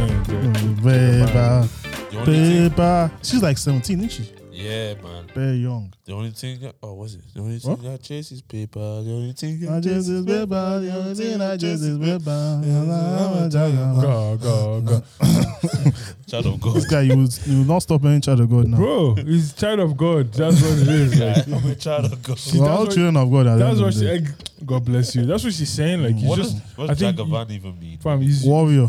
Paper. The only Paper. She's like 17, isn't she? Yeah, man. Very young. The only thing, what's it? The only thing I chase is paper. The only thing I chase is paper. The only thing I chase is paper. Go. Child of God. This guy, you will not stop being child of God now. Bro, he's child of God. That's what it is. Like, I'm a child of God. We're all children of God. That's what she. God bless you. That's what she's saying. Like, he's just. What I does think. Jagaban even mean? Fam, he's Warrior.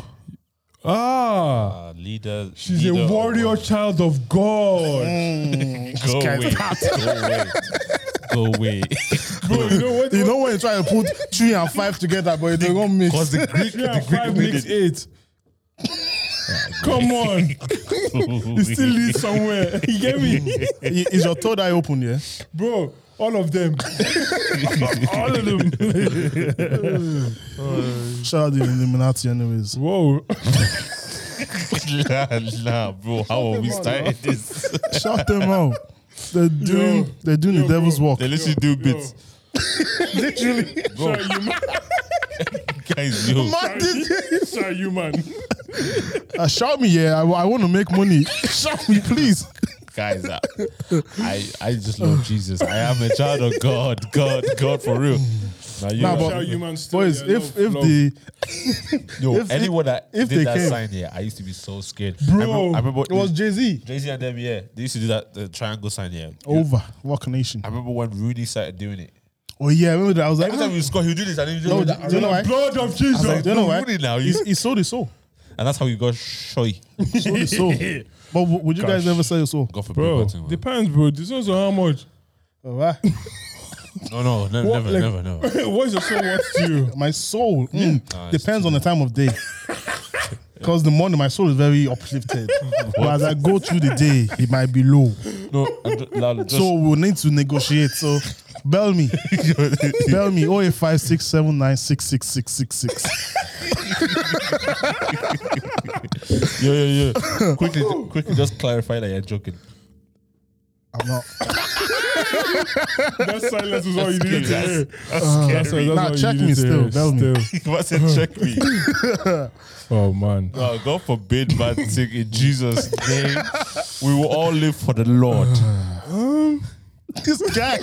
Leader. She's leader a warrior child of God. Go away. Go away. Bro, you know what? You know when you try to put 3 and 5 together, but they don't mix. Because the Greek, Yeah, 5 makes 8. Come on. You still lead somewhere. You get me? Is your third eye open, yeah? Bro, all of them. All of them. Shout out the Illuminati anyways. Whoa. nah, bro. How are we starting this? Shout them out. They're doing the devil's work. They literally do bits. Literally. Sorry, you man. Guys, yo. Sorry, you man. Shout me, yeah. I want to make money. Shout me, please. Guys, I just love Jesus. I am a child of God. God for real. Now you Nah, but- Shout you man still. Boys, yeah, if love. the yo, if- anyone that if did they that came- sign here, I used to be so scared. Bro, I remember it was Jay-Z. Jay-Z and them, yeah. They used to do that the triangle sign here. Over Rock Nation. I remember when Rooney started doing it. Oh yeah, I remember that. I was like, Every time we score, he would do this and then he No, just do you know why? Blood of Jesus. Do you know why? Rooney now. He sold his soul. And that's how he got shy. Sold his soul. But would you guys Gosh. ever sell your soul? God forbid. Bro, that thing, man. depends, bro. This also how much. Alright. No, What, never, like- never. What's your soul worth to you? My soul Nah, it's depends on the time of day. Because the morning my soul is very uplifted. But as I go through the day, it might be low. No, just, So we'll need to negotiate. So bell me. Bell me 085679666666. yo. Quickly, just clarify that you're joking. I'm not. That silence is all you need to hear. That's Nah, check me still. Bell me. What's it? Check me. Oh, man. No, God forbid bad thing in Jesus' name. We will all live for the Lord. This guy.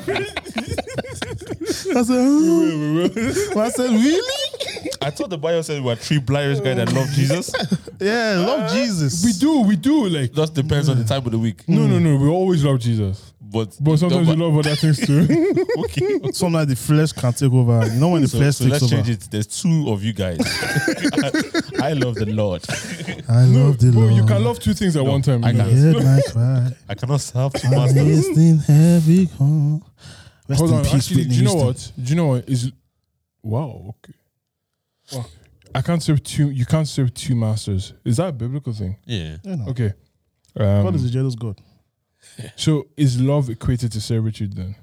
I said, really? I thought the Bible said we were 3 blinders guys that love Jesus. Yeah, love Jesus. We do. Like, Just depends on the time of the week. no. We always love Jesus. But Sometimes we love other things too. okay. Sometimes the flesh can take over. You know when the flesh So takes let's over. change it. There's 2 of you guys. I love the Lord. I love the Bro, Lord. you can love 2 things at one time. I you know can't. that. Hear my cry. I cannot serve 2 I'm masters. wasting heavy home. Rest Hold in on. peace, Actually, Whitney do you know Houston. what? Do you know what is? Wow. Okay. Wow. I can't serve 2. You can't serve 2 masters. Is that a biblical thing? Yeah. You know, Okay. God is a jealous God. So is love equated to servitude then?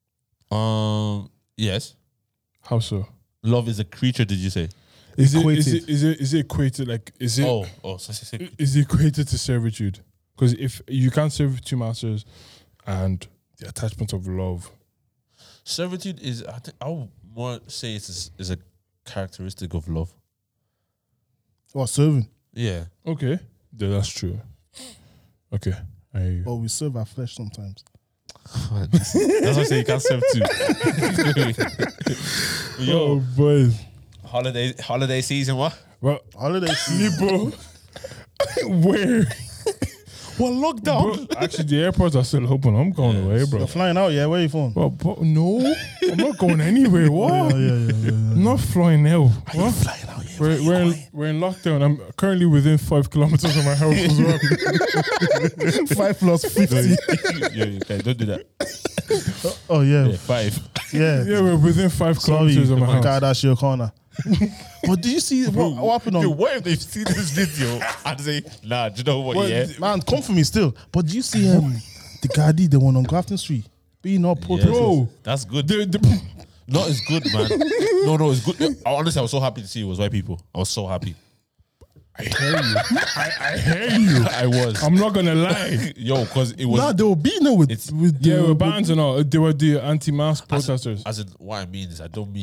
Yes. How so? Love is a creature, did you say? Is Equated. it equated like is it Is equated to servitude? Because if you can't serve 2 masters and the attachment of love. servitude is, I would more say it's a characteristic of love. Or serving. Yeah. Okay. Yeah, that's true. Okay. But we serve our flesh sometimes. That's why I say you can't serve 2. Yo, boy. holiday season, what? Well, Holiday season. bro. Where? What lockdown? Bro, actually, the airports are still open. I'm going away, bro. You're flying out, yeah? Where are you from? But no, I'm not going anywhere. What? Yeah. I'm not flying now. What? Flying out, yeah. We're in lockdown. I'm currently within 5 kilometers of my house as well. 5 plus 50. Yeah, okay, don't do that. Oh, yeah. Yeah, 5. Yeah. Yeah, we're within 5 Sorry, kilometers of my house. God, that's your corner. But do you see what happened on... Yo, what if they see this video and say, nah, do you know what, Well, yeah? Man, come for me still. But do you see the Gardi, the one on Grafton Street? Being all Yeah, protesters. Bro. That's good. The- No, it's good, man. No, it's good. Honestly, I was so happy to see it was white people. I was so happy. I hear you. I hear you. I was. I'm not gonna lie. Yo, because it was... Nah, they were beating her with Yeah, the... we're bands and all. They were the anti-mask protesters. As in, what I mean is, I don't mean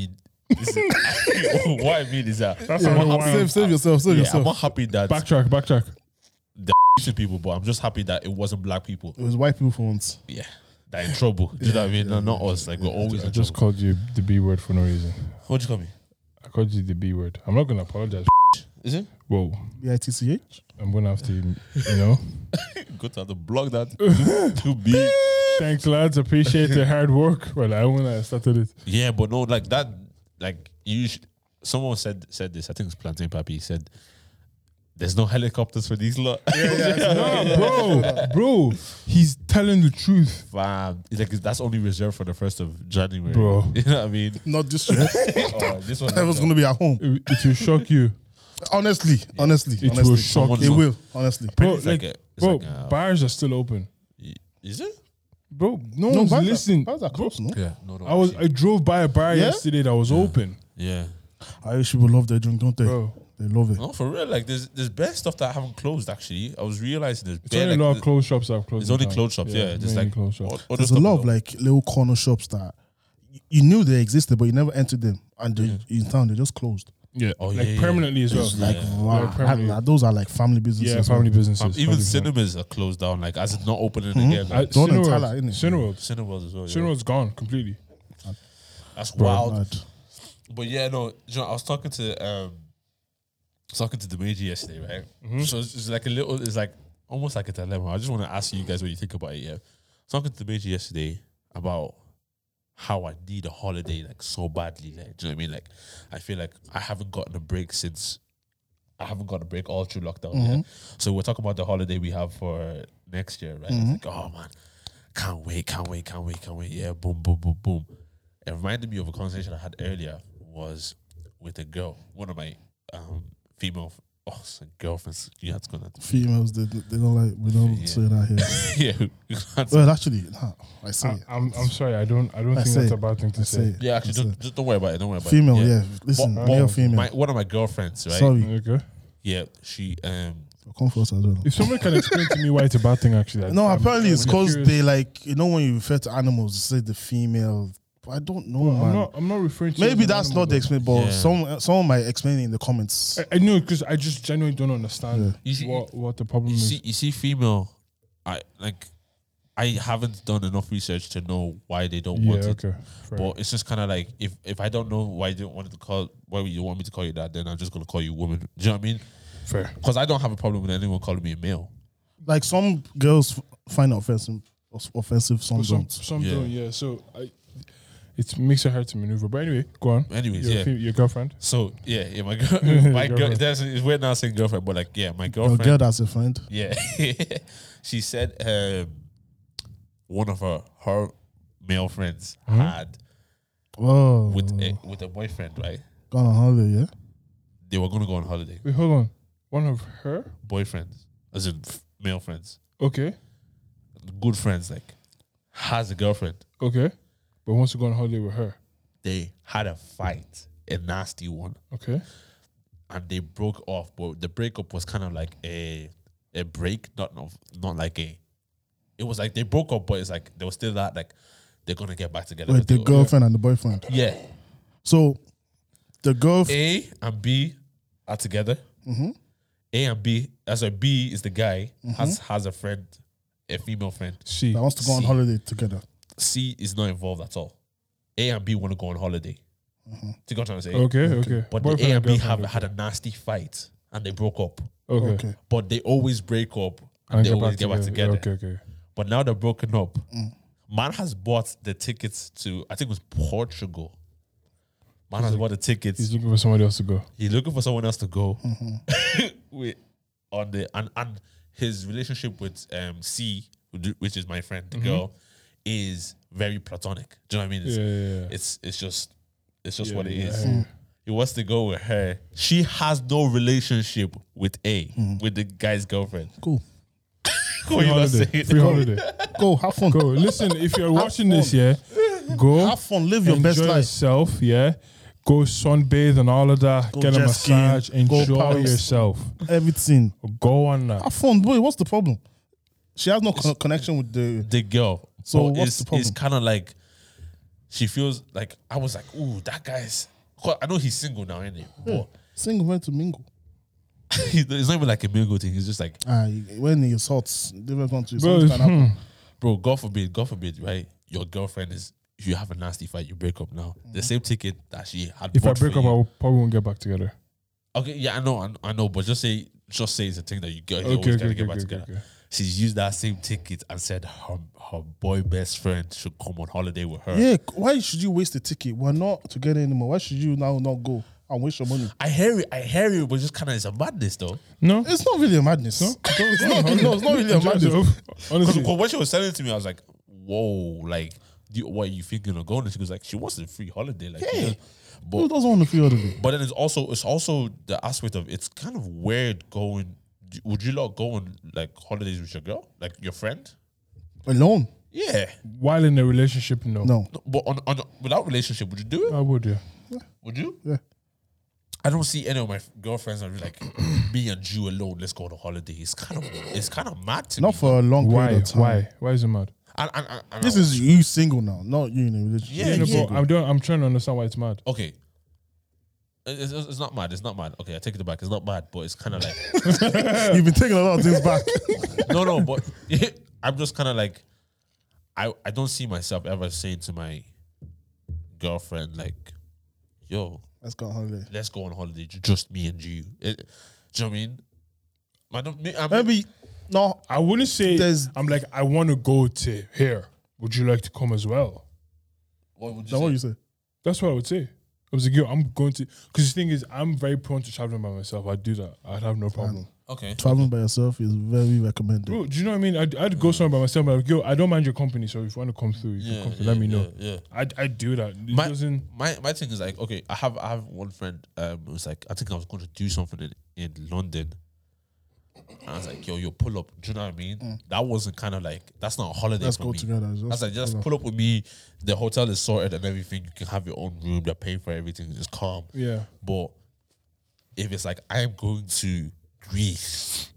What I mean is that That's I'm not not wild. happy, Save yourself. Save I'm yourself. not happy that Backtrack. Asian people, but I'm just happy that it wasn't black people. It was white people for once. Yeah, that in trouble. Do you know what I mean? No, not us. Like we're always I in just trouble. called you the B word for no reason. What'd you call me? I called you the B word. I'm not gonna apologize. Is it? Whoa, BITCH. I'm gonna have to, you know. Good to have to block that. Too big. Thanks, lads. Appreciate the hard work. Well, I when I started it. Yeah, but no, like that. Like someone said this. I think it's Plantain Papi. He said, "There's no helicopters for these lot." Nah, bro, he's telling the truth, Fam, it's like that's only reserved for the 1st of January. Bro. You know what I mean? Not this year. This one. Everyone's gonna be at home. it will shock you. Honestly. It will shock It you. will. Honestly. Bro, It's like like, a- bro, it's like a- bars are still open. Is it? Bro, no one's bars listening. Bars are close, no? Yeah. No. I drove by a bar Yeah? yesterday that was open, Yeah. Irish people love their drink, don't they? bro. They love it. No, for real. Like there's bare stuff that haven't closed. Actually, I was realizing there's It's bare, only a like, lot of clothes shops that have closed. There's only in town. clothes shops. Yeah. There's mainly like clothes shops. other There's a stuff lot as of well. like little corner shops that you knew they existed, but you never entered them. And they, in town, they just closed. Yeah, Oh, like yeah, permanently as well. It's like, Yeah. wow. Like permanently. those are like family businesses. Yeah, as well. family businesses. Even 100%. cinemas are closed down. Like as it's not opening again. Like, Don't Cineworld, Tala, innit? Cineworld. Cineworld as well. Yeah. Cineworld's gone completely. That's wild. Mad. But yeah, no, you know, I was talking to the Meiji yesterday, right? Mm-hmm. So it's like it's like almost like a dilemma. I just want to ask you guys what you think about it. Yeah, I was talking to the Meiji yesterday about how I need a holiday like so badly. Like, do you know what I mean? Like, I feel like I haven't gotten a break all through lockdown. Yeah. So we're talking about the holiday we have for next year, right? It's like, oh man, can't wait. Yeah, boom. It reminded me of a conversation I had earlier. Was with a girl, one of my female girlfriends. You had to go that. Females, they don't like, we don't say that here. Yeah, you had to- Well, actually, nah, I say it. I'm sorry. I don't I think say that's it. a bad thing to I say. say it. yeah. Actually, I say it. just don't worry about it. Don't worry about Female, it. yeah. Listen, But male, female. one of my girlfriends, right? Sorry, Okay. Yeah, she come first as well. If someone can explain to me why it's a bad thing, actually. No, apparently it's I'm because curious. they like, you know, when you refer to animals, you say the female. I don't know, man. I'm not referring to. Maybe it as an that's animal, not the though. explanation, but Yeah. someone might explain it in the comments. I know because I just genuinely don't understand You see- what the problem you is. see female. I haven't done enough research to know why they don't Yeah, want it. okay. Fair. But it's just kind of like if I don't know why you don't want me to call you that, then I'm just gonna call you woman. Do you know what I mean? Fair. Because I don't have a problem with anyone calling me a male. Like some girls find it offensive, some don't. Some Yeah. don't, yeah. So it makes it hard to maneuver. But anyway, go on. Anyways, Your yeah. Your girlfriend. So yeah, my girl, Girlfriend. it's weird now saying girlfriend, but like yeah, my A girlfriend. girl that's a friend. Yeah, she said one of her male friends had Oh, with a boyfriend, right? gone on holiday, yeah. They were gonna go on holiday. Wait, hold on. One of her. Boyfriends, as in male friends, Okay. good friends, like has a girlfriend. Okay. But wants to go on holiday with her. They had a fight, a nasty one, Okay. and they broke off. But the breakup was kind of like a break, not like a. It was like they broke up, but it's like there was still that like they're gonna get back together. Like the girlfriend and the boyfriend. Yeah, So the girl, A and B are together. A and B, as a B is the guy has a friend, a female friend. C. that wants to go on See. holiday together. C is not involved at all. A and B want to go on holiday. Do you get what I'm saying? Okay. But Boyfriend the A and B girlfriend, had a nasty fight and they broke up. Okay. Okay. But they always break up and they always get back together. Okay. But now they're broken up. Man has bought the tickets to, I think it was Portugal. Man has bought the tickets. He's looking for somebody else to go. He's looking for someone else to go. And his relationship with C, which is my friend, the girl, is very platonic. Do you know what I mean? Yeah. It's just Yeah, what it yeah, is. yeah. He wants to go with her. She has no relationship with with the guy's girlfriend. Cool. What you not saying? Free holiday. Go, have fun. Go. Listen, if you're watching this, yeah, go. Have fun. Live your best enjoy life. yourself, yeah. Go sunbathe and all of that. Go Get a jet skiing, massage. go Enjoy Paris. yourself. Everything. Go on that. Have fun, boy. What's the problem? She has no connection with The girl. So But what's the problem? It's kind of like she feels like I was like, ooh, that guy's 'Cause I know he's single now, isn't he? Yeah. Single went to mingle. But it's not even like a mingle thing. It's just like, When he assaults, different countries, Bro, something can happen. bro, God forbid, right? Your girlfriend is, if you have a nasty fight, you break up now. The same ticket that she had. If I bought break for up, I you. will probably won't get back together. Okay, yeah, I know, but just say it's a thing that you always Okay, gotta get back okay, together. okay. She's used that same ticket and said her boy best friend should come on holiday with her. Yeah, why should you waste the ticket? We're not together anymore. Why should you now not go and waste your money? I hear it, but just kind of it's a madness though. No, It's not really a madness. It's not really a madness. Honestly, Because when she was selling it to me, I was like, whoa, like, what are you thinking of going? And she was like, she wants a free holiday. Like, Yeah. but Who doesn't want to feel holiday? But then it's also the aspect of it's kind of weird going. Would you not go on like holidays with your girl, like your friend? Alone? Yeah, while in a relationship, no. No. but on without relationship, would you do it? I would, yeah. Would you? Yeah. I don't see any of my girlfriends that be like me and you alone. Let's go on a holiday. It's kind of mad to Not me. for a long period Why? of time. Why is it mad? And This is you single now, not you in a relationship. Yeah, Yeah, no, but I'm trying to understand why it's mad. okay. It's not mad. It's not mad. Okay, I take it back. It's not mad, but it's kind of like You've been taking a lot of things back. no, but I'm just kind of like, I don't see myself ever saying to my girlfriend like, yo, Let's go on holiday. let's go on holiday, just me and you. Do you know what I mean? Maybe no. I wouldn't say There's- I'm like, I want to go to here. Would you like to come as well? What would you That's say? what you say. That's what I would say. I was like, yo, I'm going to, because the thing is, I'm very prone to traveling by myself. I'd do that. I'd have no problem. Okay. Traveling by yourself is very recommended. Bro, do you know what I mean? I'd go somewhere by myself, but like, yo, I don't mind your company, so if you want to come through, you can come through. Let me know. Yeah. I'd do that. It My, doesn't, my thing is like, okay, I have one friend. It was like, I think I was going to do something in London. And I was like, yo, pull up. Do you know what I mean? That wasn't kind of like, that's not a holiday Let's for go me. together. That's like, just pull up with me. The hotel is sorted and everything. You can have your own room. They're paying for everything. It's calm. yeah. But if it's like, I am going to Greece,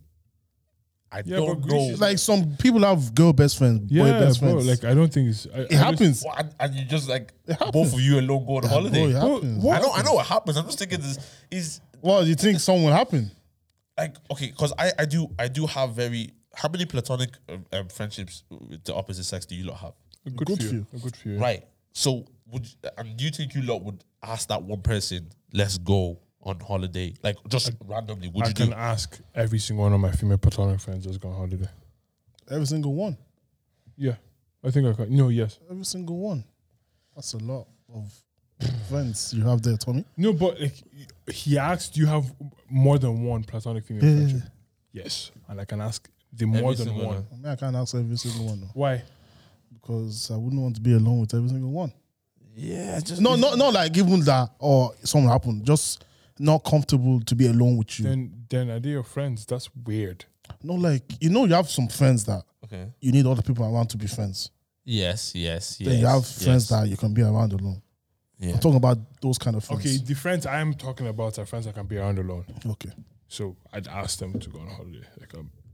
I Yeah, don't but know. Greece is Like some people have girl best friends, boy Yeah, best bro, friends. like, I don't think it's, it happens. And you just like, happens. both of you alone go on holiday. Bro, it happens. I know what happens. I'm just thinking this is Well, you think something will happen? like, okay, because I do have how many platonic friendships with the opposite sex do you lot have? Good for you. Good for you. Right. So do you think you lot would ask that one person, let's go on holiday? Like just randomly, would I you can do? ask every single one of my female platonic friends that's gone on holiday. Every single one. Yeah. I think I can. No, yes. Every single one. That's a lot of friends you have there, Tommy. No, but like, he asked, do you have more than one platonic female Yeah. friendship? Yes. And I can ask the more than single one. one. I mean, I can't ask every single one though, Why? because I wouldn't want to be alone with every single one. Yeah, just No, not like even that or something happened. Just not comfortable to be alone with you. Then are they your friends? That's weird. No, like you have some friends that okay. you need other people around to be friends. Yes. Then you have friends that you can be around alone. Yeah. I'm talking about those kind of friends. Okay, the friends I'm talking about are friends I can be around alone. Okay. So I'd ask them to go on holiday. Like,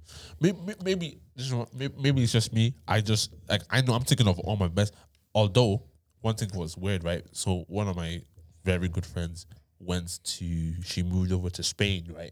Maybe it's just me. I just like I know I'm thinking of all my best. Although one thing was weird, right? So one of my very good friends she moved over to Spain, right?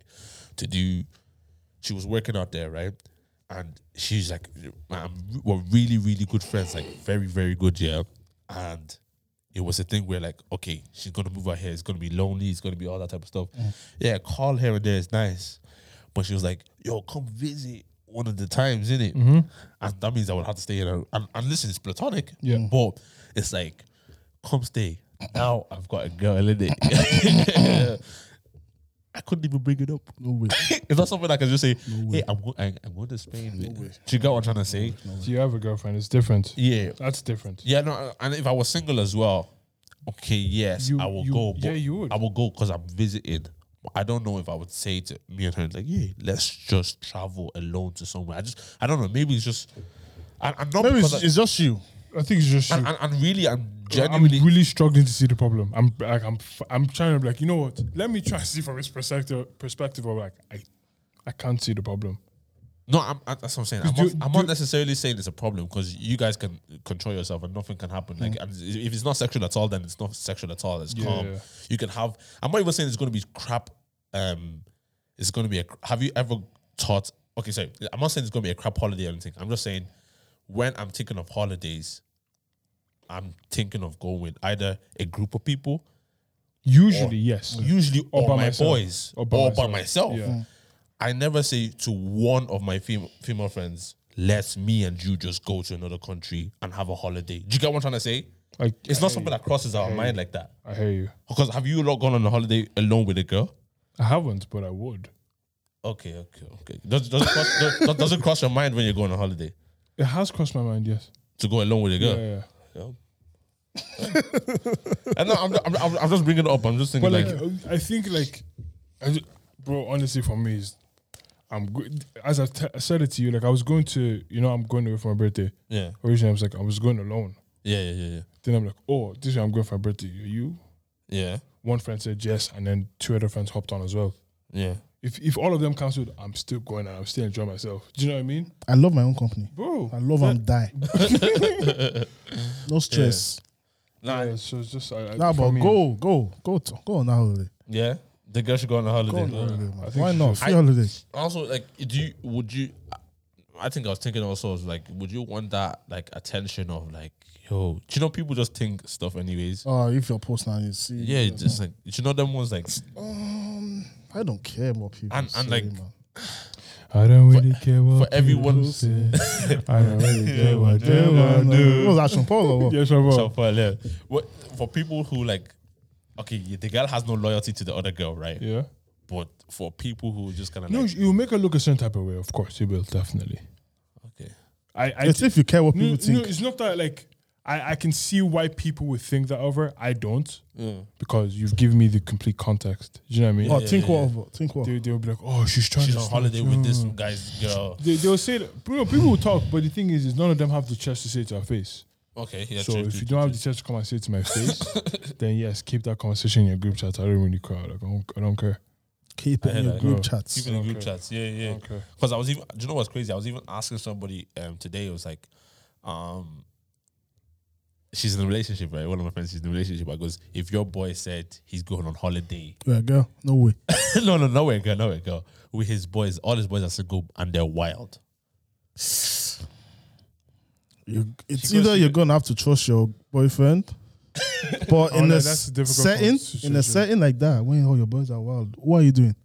She was working out there, right? And she's like, we're really, really good friends, like very, very good, yeah. And it was a thing where like, okay, she's gonna move out here. It's gonna be lonely. It's gonna be all that type of stuff. Yeah, call here and there is nice, but she was like, yo, come visit one of the times, innit? And that means I would have to stay in her. And listen, it's platonic. Yeah. But it's like, come stay. Now I've got a girl in it. I couldn't even bring it up. No way. It's not something I can just say, hey, I'm going to Spain. way. Do you get what I'm trying to say? do you have a girlfriend? It's different. Yeah. That's different. Yeah, no, and if I was single as well, okay, yes, I will go. But yeah, you would. I will go because I'm visiting. I don't know if I would say to me and her, like, yeah, let's just travel alone to somewhere. I don't know. Maybe it's just, I'm not Maybe because it's just you. I think it's just you. and really, I'm I'm genuinely. really struggling to see the problem. I'm trying to be like, you know what? Let me try to see from his perspective. Of like, I can't see the problem. No, that's what I'm saying. I'm not necessarily saying it's a problem because you guys can control yourself and nothing can happen. Like, and if it's not sexual at all, then it's not sexual at all. It's calm. Yeah. You can have. I'm not even saying it's going to be crap. It's going to be have you ever thought? Okay, sorry. I'm not saying it's going to be a crap holiday or anything. I'm just saying when I'm thinking of holidays, I'm thinking of going with either a group of people, Usually, yes. usually Or or by my myself. boys, Or by or myself. by myself. Yeah. I never say to one of my female friends, let's me and you just go to another country and have a holiday. Do you get what I'm trying to say? Like, It's not something that crosses our mind like that. I hear you. Because have you not gone on a holiday alone with a girl? I haven't, but I would. Okay. Does it cross your mind when you go on a holiday It has crossed my mind, yes. to go alone with a girl? Yeah. Yeah. And no, I'm just bringing it up. I'm just thinking But like, I think bro, honestly, for me, I'm good. As I said it to you, like I was going to, I'm going away for my birthday. yeah. Originally, I was like, I was going alone. Yeah. Then I'm like, oh, this year I'm going for my birthday. Are you? Yeah. One friend said yes, and then 2 other friends hopped on as well. Yeah. If all of them cancelled, I'm still going and I'm still enjoying myself. Do you know what I mean? I love my own company. Bro. I love and die. No stress. Yeah, so it's just Nah, for but me, go on that holiday. Yeah. The girl should go on a holiday. Go on holiday, man. I think Why she not? should. Free holiday. Also, like, I think I was thinking also, like, would you want that, like, attention of, like, yo, do you know people just think stuff anyways? Oh, if you're posting and you see. Yeah, it's just like, do you know them ones, like, I don't care what people And- say, and like, man. I don't really care what for everyone- people say. I don't really care what they Yeah, want man. to do. What was that, Sean Paul or what? Yeah, sure, so bro. for people who, like, okay, the girl has no loyalty to the other girl, right? Yeah. But for people who just kind of No, like, you make her look a certain type of way. Of course, you will definitely. okay, I It's if you care what people no, think. it's not that like I can see why people would think that of her. I don't because you've given me the complete context. Do you know what I mean? Oh, think what? Think what? They'll be like, oh, she's trying she's to on snatch holiday with this you. guy's girl. They'll say that, bro, people will talk, but the thing is none of them have the chance to say it to our face. Okay, yeah, So true, if true, you true, don't have the chance to come and say it to my face, then yes, keep that conversation in your group chat. I don't really care. Like I don't care. Keep it I hear in your that. group Bro. chats. Keep it in the group Okay. chats. Yeah. Okay. Because I was even, do you know what's crazy? I was even asking somebody today. It was like, she's in a relationship, right? One of my friends, she's in a relationship. I goes, if your boy said he's going on holiday, Yeah, girl. No way. no way, girl. With his boys, all his boys are single and they're wild. It's goes either to you're the- gonna have to trust your boyfriend, but Oh, in no, a that's a difficult setting, in a situation. setting like that, when all your boys are wild, what are you doing?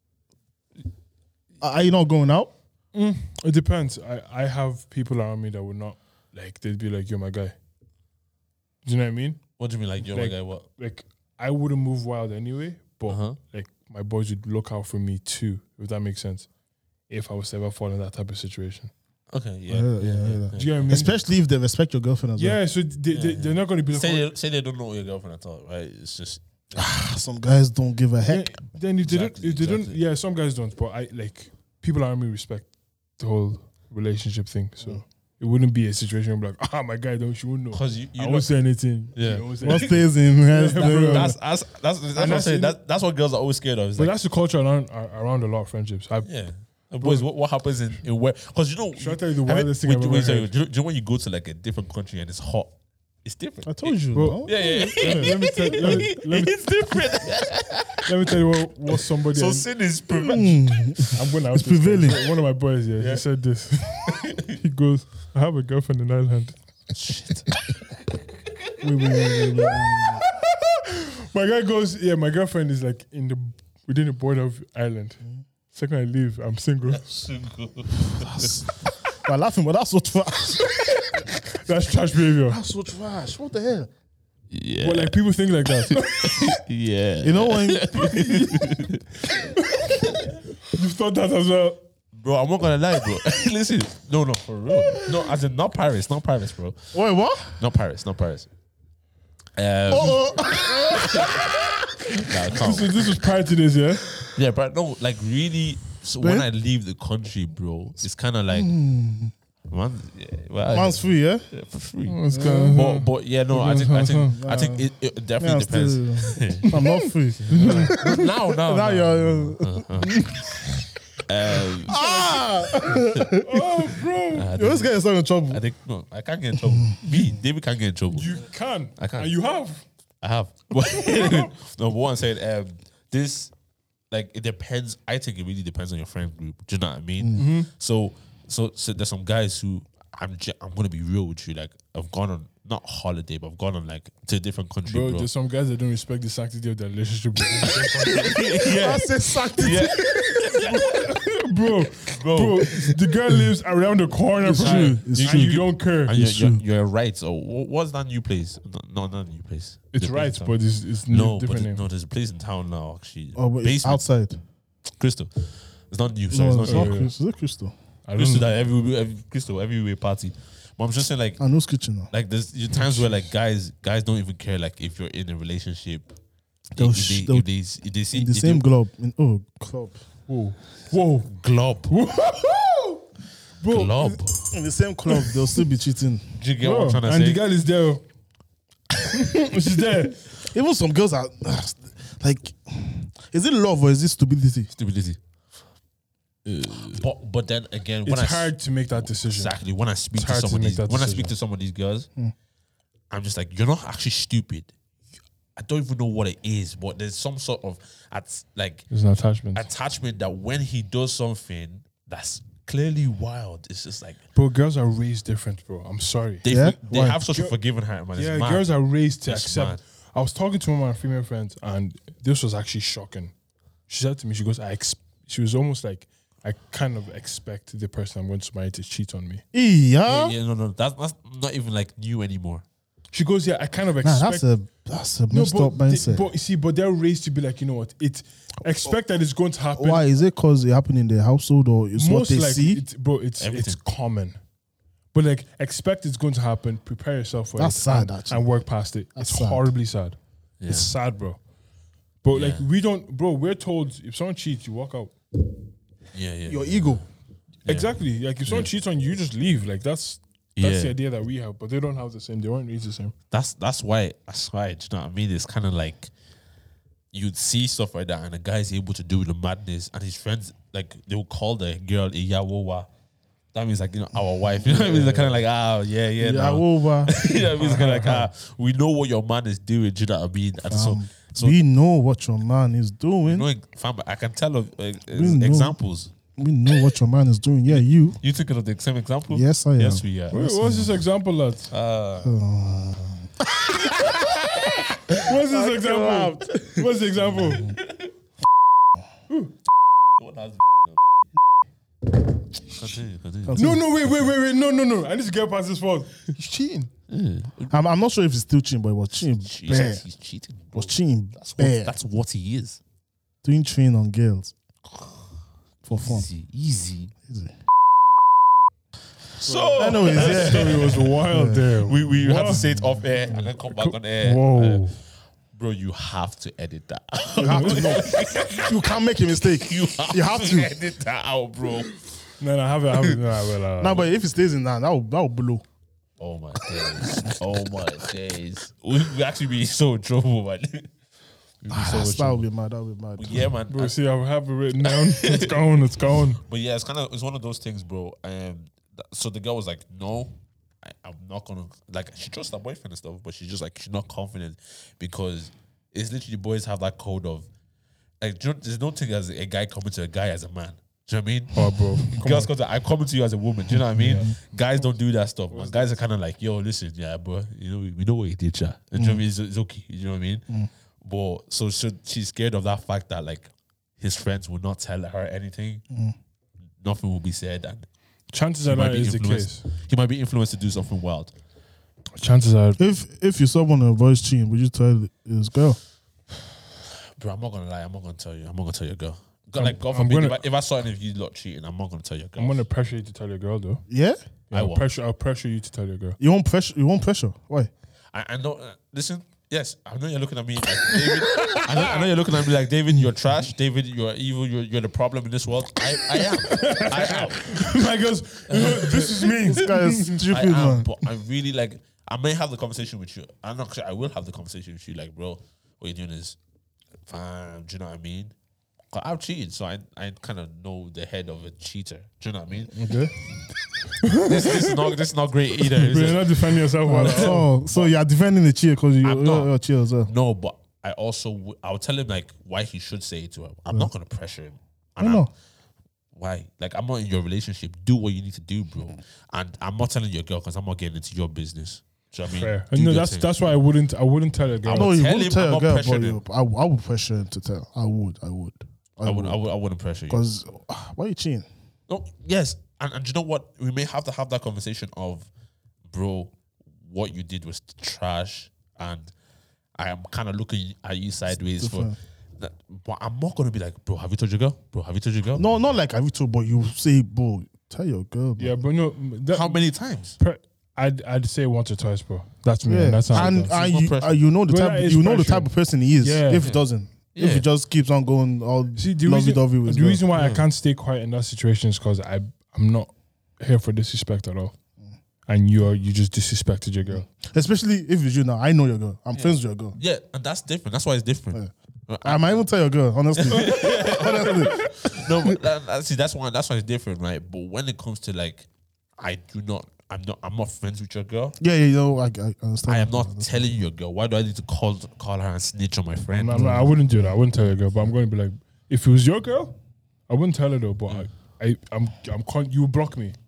Are you not going out? It depends. I have people around me that would not like. They'd be like, "You're my guy." Do you know what I mean? What do you mean, like, you're Like- my guy? What? Like I wouldn't move wild anyway, but Uh-huh. like my boys would look out for me too, if that makes sense. If I was to ever fall in that type of situation, Okay, Yeah. do you know what I mean? Especially if they respect your girlfriend as Yeah, so they're not going to be like, "Oh, Say they don't know your girlfriend at all, right? It's just well. Some guys don't give a yeah." heck. Then if they don't, Exactly, if they don't, exactly. yeah, some guys don't, but I like people around me respect the whole relationship thing, so it wouldn't be a situation where I'm like, "Ah, my guy, don't you wouldn't know." because you I know won't say anything. Yeah. You won't say What anything. stays in has Yeah, the- bro. that's what I'm that's saying. in- That's what girls are always scared of. It's But like, that's the culture around a lot of friendships. yeah. Boys, what happens in where? Because you know, Should I tell you the I mean, wildest thing I've ever sorry, heard? do you know when you go to like a different country and it's hot? It's different. I told you, Bro. bro. Yeah. let me tell It's different. let me tell you what somebody. So sin is prevent. I'm going to It's prevailing. One of my boys, he said this. He goes, "I have a girlfriend in Ireland." Shit. Wait. My guy goes, "Yeah, my girlfriend is like within the border of Ireland. Second I leave, I'm single." I'm laughing, but that's so trash. That's trash behavior. That's so trash. What the hell? Yeah. But like people think like that. Yeah. You know when You've thought that as well. Bro, I'm not gonna lie, bro. Listen, no, for real. No, as in not Paris, bro. wait, what? Not Paris. Oh, Nah, calm. So this was prior to this, yeah? Yeah, but no, like really. So when I leave the country, bro, it's kind of like, man, man's free, yeah? for free. It's kind of, But yeah, no, I think it definitely depends. I'm not free. now, Now you're. Oh, bro. You always get yourself in trouble. I think no, I can't get in trouble. Me, David can't get in trouble. You can. I can. And you have. I have. No, but what I'm saying, this, like, it depends. I think it really depends on your friend group. Do you know what I mean? So there's some guys who I'm gonna be real with you. Like, I've gone on not holiday, but I've gone on like to a different country, Bro, bro. there's some guys that don't respect the sanctity of their relationship. I said sanctity. Yeah, bro, the girl lives around the corner from true. you. It's And true. you don't care. and It's you're right. So what's that new place? No, not a new place. It's The right, place in but town. it's no, different but name. no, there's a place in town now actually. Oh, but it's Basement. outside. Crystal. It's not new. Sorry, No, it's it's not not new. Crystal. Is it Crystal? I don't Crystal know. that Crystal everywhere party. But I'm just saying like I know kitchen now. like there's times where like guys don't even care like if you're in a relationship. They'll If they see In the if same they- globe. Club. Whoa. glob Bro, glob. In the same club, they'll still be cheating. Do you get bro, what I'm trying to and say? the girl is there. She's there. Even some girls are like, is it love or is it stupidity? Stupidity. But then again, when It's I hard to make that decision. exactly when I speak It's to hard some to of make these that when I decision. speak to some of these girls, I'm just like, you're not actually stupid. I don't even know what it is, but there's some sort of There's an attachment. attachment that when he does something that's clearly wild, it's just like Bro, girls are raised different, bro. I'm sorry. they Yeah? they Why? have such a forgiving heart, man. It's Yeah, mad. girls are raised to It's accept. mad. I was talking to one of my female friends, and this was actually shocking. She said to me, she goes, she was almost like, I kind of expect the person I'm going to marry to cheat on me. Yeah. no, that's not even like new anymore. She goes, yeah, I kind of Nah, expect. that's a messed up mindset. But you see, but they're raised to be like, you know what? Expect that it's going to happen. Why is it? Because it happened in their household or it's what Most they like see? it's Everything. common. But like, expect it's going to happen. Prepare yourself for That's it. sad, and, actually. and work past it. That's It's sad. horribly sad. Yeah. It's sad, bro. But like, Yeah. we don't, bro. We're told if someone cheats, you walk out. Yeah. Your ego. Exactly. Like if someone cheats on you, you just leave. Like that's the Yeah. idea that we have. But they don't have the same. They weren't raised the same. That's why. Do you know what I mean? It's kind of like you'd see stuff like that, and a guy's able to do the madness, and his friends like they'll call the girl a yawowa. That means like, you know, our wife. You know what I mean? They're kind of like, yeah. Yeah, no. over. You know what I mean? It's kind of like, we know what your man is doing. Do you know what I mean? And so We know what your man is doing. knowing, fam, I can tell of know. examples. We know what your man is doing. Yeah, you. You thinking of the same example? Yes, I am. Yes, we are. Wait, what's this example, lads? What's this example? What's the example? Continue. No, wait. No. I need to get past this fault. He's cheating. I'm not sure if he's still cheating, but he was cheating. Jesus, Bare. he's cheating. Was Bro. cheating. That's bare. what, that's what he is. Doing training on girls for fun. Easy. So, Anyways, That yeah. story was wild there. we had to What? say it off air and then come back on air. Whoa. Bro, you have to edit that. You have to know. You can't make a mistake. You have to. edit that out, bro. No, I have it. No, I will. No, but if it stays in that will blow. Oh my days. Oh my days. We actually be so in trouble, man. We'd be so in That trouble. will be mad. That will be mad. Yeah, man. Bro, see, I have it written down. It's gone. But yeah, it's one of those things, bro. So the girl was like, no, I'm not gonna, like, she trusts her boyfriend and stuff, but she's just like, she's not confident because it's literally boys have that code of like, there's no thing as a guy coming to a guy as a man. Do you know what I mean? Oh, bro. Girls come to, I'm coming to you as a woman. Do you know what I mean? Guys don't do that stuff, man. Guys are kind of like, yo, listen, yeah, bro, you know, we know what you did, chat. Do you know what I mean? It's okay. You know what I mean? But so she's scared of that fact that like his friends will not tell her anything. Nothing will be said, and Chances are that is the influenced. case. He might be influenced to do something wild. Chances are. If you saw one of voice cheating, would you tell his girl? Bro, I'm not gonna lie. I'm not gonna tell you. I'm not gonna tell your girl. Like, God I'm forbid, gonna- if I saw any of you lot cheating, I'm not gonna tell your girl. I'm gonna pressure you to tell your girl though. Yeah? I won't. I'll pressure you to tell your girl. You won't pressure. Why? I know. Listen, yes, I know you're looking at me like David. I know you're looking at me like David. You're trash. David, you're evil. You're the problem in this world. I am. My goes, this is me. This guy is I stupid, am. man. But I really like. I may have the conversation with you. I'm not sure. I will have the conversation with you. Like, bro, what you're doing is fine. Do you know what I mean? I've cheated, so I kind of know the head of a cheater. Do you know what I mean? Okay. this is not great either. Is You're it? not defending yourself well. So you are defending the cheer because I'm not. you're a cheer as well. No, but I also I'll tell him like why he should say it to her. I'm not gonna pressure him. I know. Why? Like, I'm not in your relationship. Do what you need to do, bro. And I'm not telling your girl because I'm not getting into your business. Do you know what I mean? Fair. Do No, your thing. that's why I wouldn't tell a girl. I'm No, you tell wouldn't him, tell I'm your not girl, but pressuring I would pressure him to tell. I would. I wouldn't pressure you. Because why are you cheating? No, yes. And you know what? We may have to have that conversation of, bro, what you did was trash. And I am kind of looking at you sideways for that. But I'm not going to be like, bro, have you told your girl? Bro, have you told your girl? No, not like have you told, but you say, bro, tell your girl. Bro. Yeah, but no. How many times? I'd say once or twice, bro. That's me. Yeah, And that's how it and goes. and It's you, not pressure. you know the Well, type that is you know the pressure. type of person he is. Yeah. If he doesn't, if Yeah. he just keeps on going all See, the lovey-dovey with reason, his the girl. reason why I can't stay quiet in that situation is because I'm not here for disrespect at all. And you just disrespected your girl. Especially if it's you now. I know your girl. I'm friends with your girl. Yeah, and that's different. That's why it's different. I might even tell your girl, honestly. Honestly. No, but see, that's why it's different, right? But when it comes to like, I'm not friends with your girl. Yeah, you know, I understand. I am not telling your girl. Why do I need to call her and snitch on my friend? I wouldn't do that. I wouldn't tell your girl, but I'm going to be like, if it was your girl, I wouldn't tell her though. But you block me.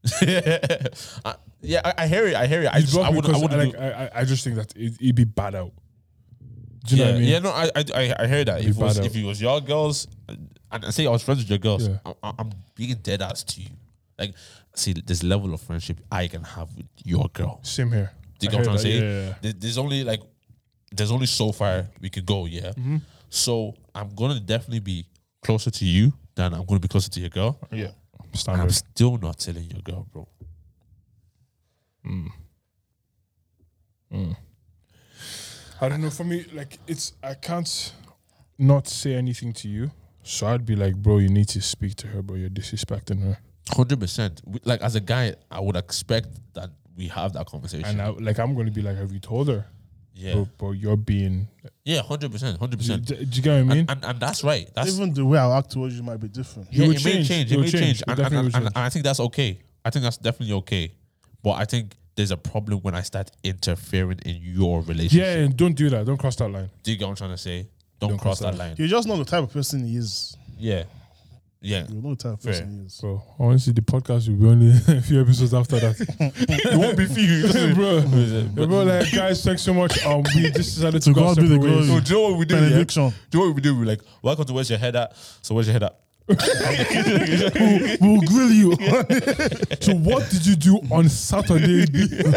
Yeah, I hear it. I You block me because wouldn't. I just think that it'd be bad out. Do you know what I mean? Yeah, no, I hear that. Be bad out. If it was your girls, and say I was friends with your girls, Yeah. I'm being dead ass to you. Like, see, this level of friendship I can have with your girl. Same here. Do you I get what I'm heard trying to that, say? yeah. There's only so far we could go, yeah. Mm-hmm. So I'm gonna definitely be closer to you than I'm gonna be closer to your girl. Yeah. And I'm Standard. still not telling your girl, bro. I don't know. For me, like I can't not say anything to you. So I'd be like, bro, you need to speak to her, bro. You're disrespecting her. 100%. Like, as a guy, I would expect that we have that conversation. And I'm going to be like, have you told her? Yeah, Bro, you're being. yeah, 100%, 100%. Do you get what I mean? And that's right. That's Even the way I act towards you might be different. yeah, It would it may change. change. It It would may change. change. It And definitely would change. I think that's okay. I think that's definitely okay. But I think there's a problem when I start interfering in your relationship. Yeah, and don't do that. Don't cross that line. Do you get what I'm trying to say? Don't cross that line. You just know the type of person he is. Yeah. Yeah. You know the type of Fair. person he is. Bro, honestly, the podcast will be only a few episodes after that. It won't be few. bro, like, guys, thanks so much. We just decided to To go God be the separate ways. glory. So do you know what we do? Yeah? Do Benediction. you know what we do? We're like, welcome to Where's Your Head At? So where's your head at? We'll grill you. So what did you do on Saturday?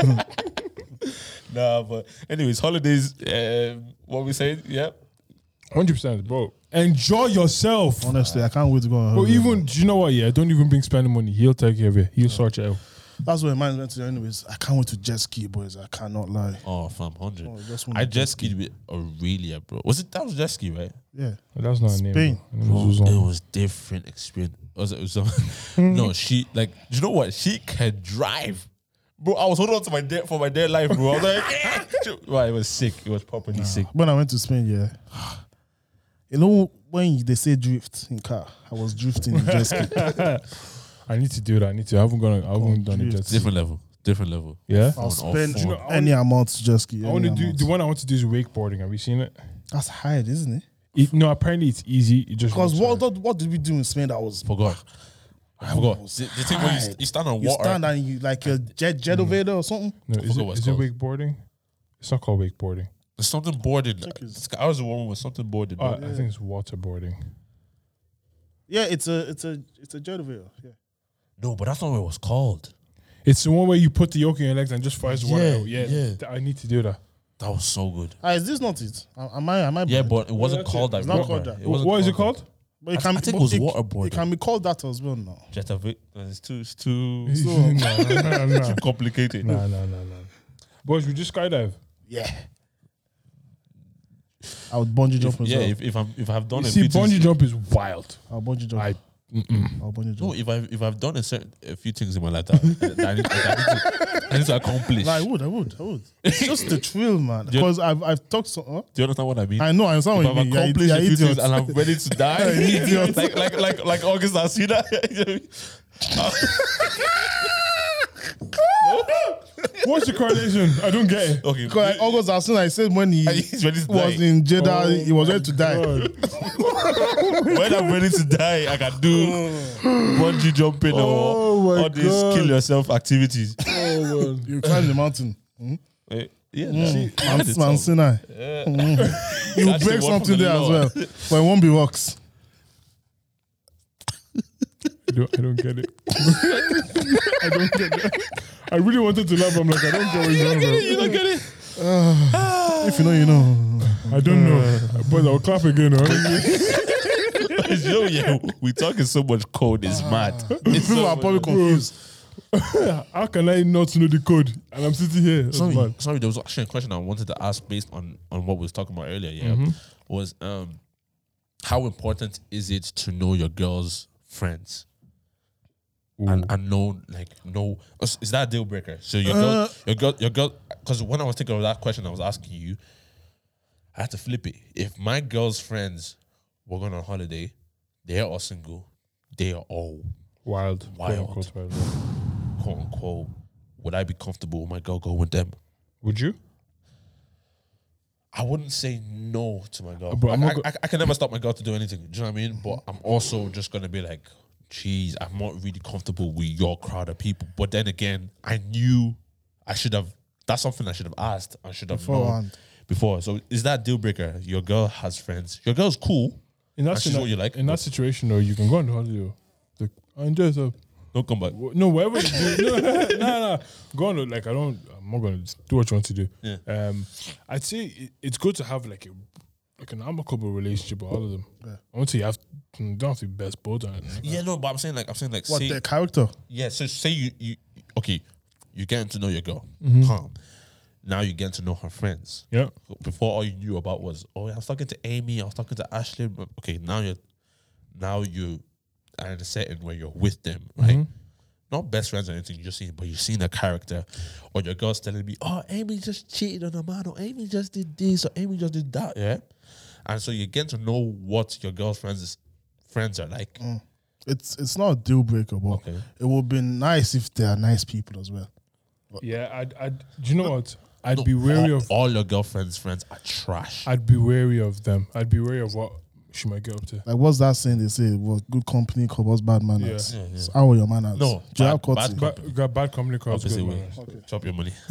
Nah, but anyways, holidays, what we saying? Yeah. 100%, bro. Enjoy yourself. Honestly, I can't wait to go on But holiday. even, do you know what? Yeah, don't even bring spending money. He'll take care of it. He'll sort you out. That's where mine went to anyways. I can't wait to jet ski, boys. I cannot lie. Oh, fam, 100. Oh, I just wanna I jet jet skied with Aurelia, bro. That was jet ski, right? Yeah. That's not a name. Spain. Bro. Her name was It Zuzan. was different experience. It was no, she like. Do you know what? She can drive, bro. I was holding on to my for my dear life, bro. I was like, right, it was sick. It was properly sick. When I went to Spain, yeah. You know when they say drift in car, I was drifting in jet ski. I need to do that. I haven't done it yet. Different level. Yeah? I'll On all spend four. any amount to jet ski. I want to any do amount. the one I want to do is wakeboarding. Have you seen it? That's hard, isn't it? No, apparently it's easy. It just Because looks hard. what did we do in Spain that was Forgot. I forgot. The thing where you stand on you water. stand and you like a jet over there or something? No, forgot what it's called. wakeboarding? It's not called wakeboarding. There's something boarded. it's- I was the one with something boarded. I think it's waterboarding. Yeah, it's a jet over there. Yeah. No, but that's not what it was called. It's the one where you put the yoke in your legs and just fires the water Yeah, out. Yeah, yeah. I need to do that. That was so good. Is this not it? Am I Yeah, bad? but it wasn't that's called it. that. It's not remember? called that. wasn't What is it called called? But it can I think but it was waterboarding. It can be called that as well now. that. Jetavic. It's too No. complicated. No. Boys, we just skydive. Yeah. I would bungee jump as well. If I have done it, See, bungee jump is wild. I'll bungee jump. Or bungee No, jump? if I've done a few things in my life that I need to accomplish. Nah, I would. It's just the thrill, man. you- Because I've talked so. Huh? Do you understand what I mean? I know. I understand If what I've you mean. accomplished Yeah, a few things idiot. and I'm ready to die, Idiot. like August Alsina. What's the correlation? I don't get it. Okay, Because like August Alsina, I said when he he's ready to was die. in Jeddah, Oh he was ready to die. God. When I'm ready to die, I can do bungee jumping Oh my or these God. kill yourself activities. Oh man. You climb the mountain. Yeah, see, Mount Sinai. You That's the break one something from the there as Lord. well. But it won't be rocks. I don't get it. I don't get it. I really wanted to laugh. I'm like, I don't get what he's on about. You don't get it. If you know, you know. I don't know. But I'll clap again. Yo, yeah, we talking so much code. It's mad. It's People are probably confused. How can I not know the code? And I'm sitting here. That's mad. Sorry, there was actually a question I wanted to ask based on what we was talking about earlier. Yeah, was how important is it to know your girl's friends and know is that a deal breaker? So your girl. Because when I was thinking of that question, I was asking you. I had to flip it. If my girl's friends were going on holiday, they are all single. They are all Wild. Wild. Quote, unquote, wild. quote unquote. Would I be comfortable with my girl going with them? Would you? I wouldn't say no to my girl. But I'm not I can never stop my girl to do anything. Do you know what I mean? But I'm also just gonna be like, geez, I'm not really comfortable with your crowd of people. But then again, I knew I should have. That's something I should have asked. I should have known Beforehand. before. So is that a deal breaker? Your girl has friends. Your girl's cool. In that, And she's what you like. in that situation, though, you can go on the holiday. Like, enjoy yourself. Don't come back. No, whatever you do, no. Go on. Like, I'm not gonna do what you want to do. Yeah. I'd say it's good to have like an amicable relationship with all of them. I want to say you don't have to be best buds on it. Yeah, no, but I'm saying like, What, say, their character? yeah. So say you okay, you're getting to know your girl. Calm. Now you're getting to know her friends. Yeah. Before all you knew about was, oh, I was talking to Amy, I was talking to Ashley. But okay, now you are in a setting where you're with them, right? Not best friends or anything, you just seen, but you've seen a character, or your girl's telling me, oh, Amy just cheated on a man, or Amy just did this, or Amy just did that, yeah. And so you get to know what your girl's friends are like. It's not a deal breaker, but Okay. it would be nice if they are nice people as well. Yeah. Do you know what? I'd be wary of. all your girlfriend's friends are trash. I'd be wary of them. I'd be wary of what she might get up to. Like, what's that saying they say? What good company corrupts bad manners. Yeah, yeah. So how are your manners? No, Do you have bad courtesy? company. Got bad company cards. Opposite Good way. manners. Chop your money.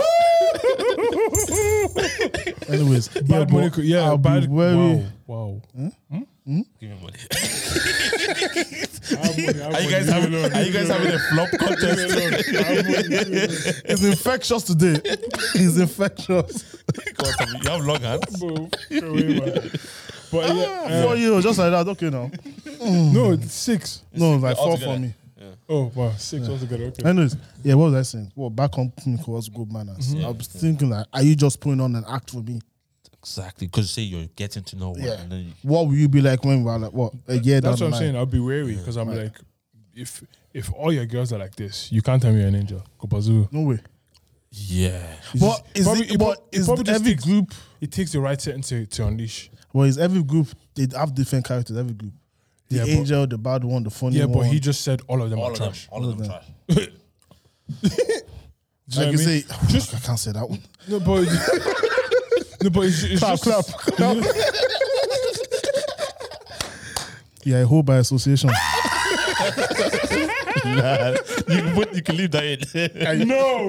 Anyways, Bad money. but Yeah, I'll bad. be very. Wow. Give me money. Are Are you guys having a flop contest? It's infectious today. It's infectious. You have long hands. But yeah, 4 years, just like that. Okay, now. no, it's 6. No, like 4 altogether. for me. Oh wow, 6 altogether. Okay. Anyways, yeah, what was I saying? Well, bad company corrupts good manners. I was thinking, like, are you just putting on an act for me? Exactly, because say you're getting to know one, Yeah. and then What will you be like when we're like, what, a year down That's the what I'm line? saying. I'll be wary because I'm like, if all your girls are like this, you can't tell me you're an angel. Kopazoo. No way. yeah, But is probably- it, but it is probably just every takes- group? It takes the right setting to unleash. Well, is every group? They have different characters. Every group. The Yeah, but- angel, the bad one, the funny Yeah, one. but he just said all of them all are of them, trash. all of them them. trash. Do you know like you what I mean? say, just I can't say that one. No, but no, but it's Clap, just clap. Yeah, I hold by association. You can leave that in.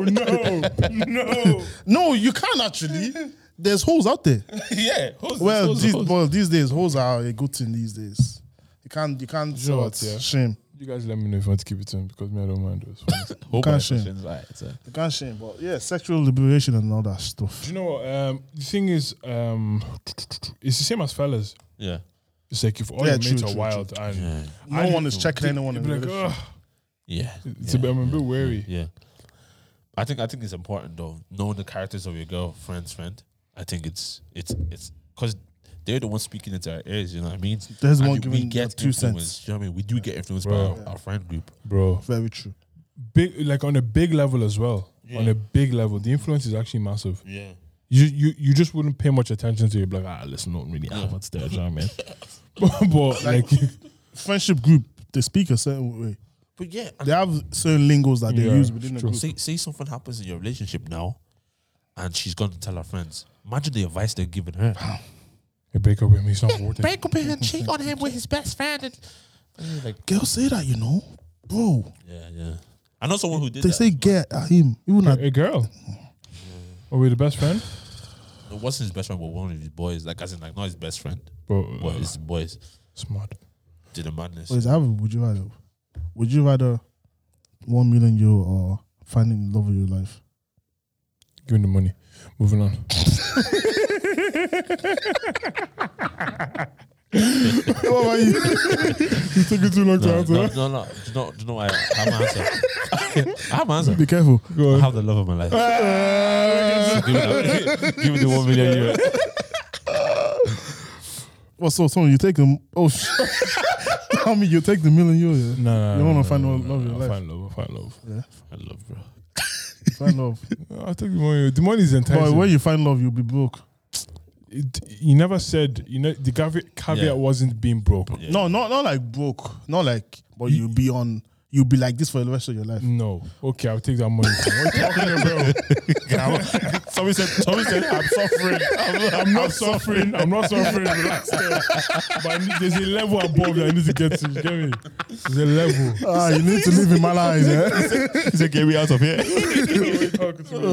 no. No, you can't actually. There's holes out there. Yeah. Well, these days, holes are a good thing these days. You can't You know sort what, yeah? shame. You guys let me know if you want to keep it in because me I don't mind those. Can't shame. Do You can't shame, but yeah, sexual liberation and all that stuff. you know what? The thing is, it's the same as fellas. Yeah. It's like if all Yeah, your mates true, are true, wild and Yeah. No one is checking anyone in you'd the be like, relationship. ugh. Yeah. It's a bit, I'm a bit wary. Yeah. I think it's important though, knowing the characters of your girlfriend's friend. I think it's because they're the ones speaking into our ears. You know what I mean? There's And one we giving get 2 cents. influenced. You know what I mean? We do get influenced Bro. by our friend group. Bro. Very true. Big, like on a big level as well. On a big level, the influence is actually massive. Yeah. You just wouldn't pay much attention to it. Like, listen, not really what's there, you know what I mean? but like, Friendship group, they speak a certain way. But yeah, They have certain lingos that they Yeah, use within the it's true. group. say something happens in your relationship now, and she's going to tell her friends. Imagine the advice they're giving her. you break up with me, it's not worth it. Break up and cheat on him with his best friend. And you're like, Girls say that, you know, bro. yeah. I know someone who did They that. say get at him, even at A girl. Are we the best friend? It wasn't his best friend, but one of his boys. Like, as in, like, not his best friend, But but his boys smart. did a madness. Wait, would you rather? Would you rather 1 million euro or finding the love of your life? Give him the money. Moving on. What about you? You took it too long to No. answer. Do you know why I have my answer? I have my answer. Be careful. Go I on. have the love of my life. So give me the 1 million euro. Well, so you take them. Oh, tell me you take the 1 million euro. Yeah? No, You wanna find love of your life? Find love. Find love. I love, bro. Find love. I'll take the money. The money is enticing. But when you find love, you'll be broke. You never said, the caveat Yeah. wasn't being broke. Yeah. No, not like broke. Not like, but you'll be like this for the rest of your life. No. Okay, I'll take that money. What are you talking about? Somebody said, I'm suffering. I'm not suffering. I'm not suffering. Relax there. But there's a level above that I need to get to. You get me? There's a level. You need to live in my life. Yeah? He said, get me out of here. What are you talking to me?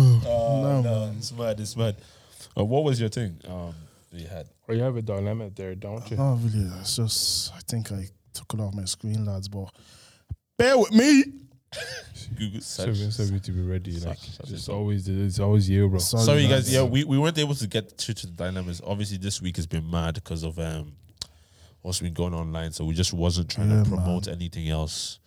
No, it's mad. What was your thing you had? Oh, you have a dilemma there, don't you? Not really. It's just, I think I took it off my screen, lads, but bear with me. Google Seven to be ready. Like Such it's a- always you, bro. Sorry, you guys. lads. Yeah, we weren't able to get to the dilemmas. Obviously, this week has been mad because of what's been going on online. So we just wasn't trying Yeah, to promote anything else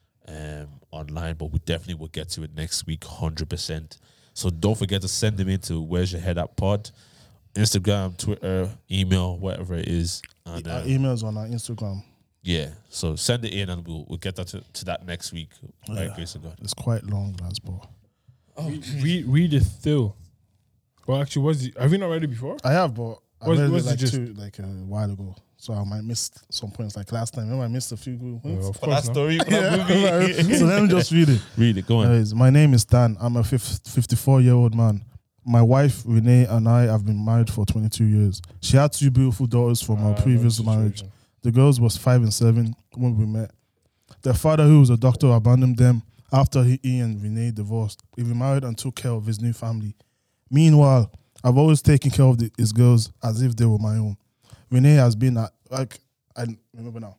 online. But we definitely will get to it next week, 100%. So don't forget to send them into Where's Your Head At Pod, Instagram, Twitter, email, whatever it is. And Our emails on our Instagram. yeah, so send it in and we'll get that to that next week. By Yeah. grace of God. It's quite long, lads, but Read it still. Well, actually, have you not read it before? I have, but I What's- read what's it the like a while ago. So I might miss some points. Like last time, remember I missed a few good points. Of For that course, not. story, for that movie. So let me just read it. Read it, go on. Anyways, my name is Dan. I'm a 54-year-old man. My wife, Renee, and I have been married for 22 years. She had 2 beautiful daughters from our previous marriage. The girls was 5 and 7 when we met. Their father, who was a doctor, abandoned them after he and Renee divorced. He remarried and took care of his new family. Meanwhile, I've always taken care of his girls as if they were my own. Renee has been I remember now.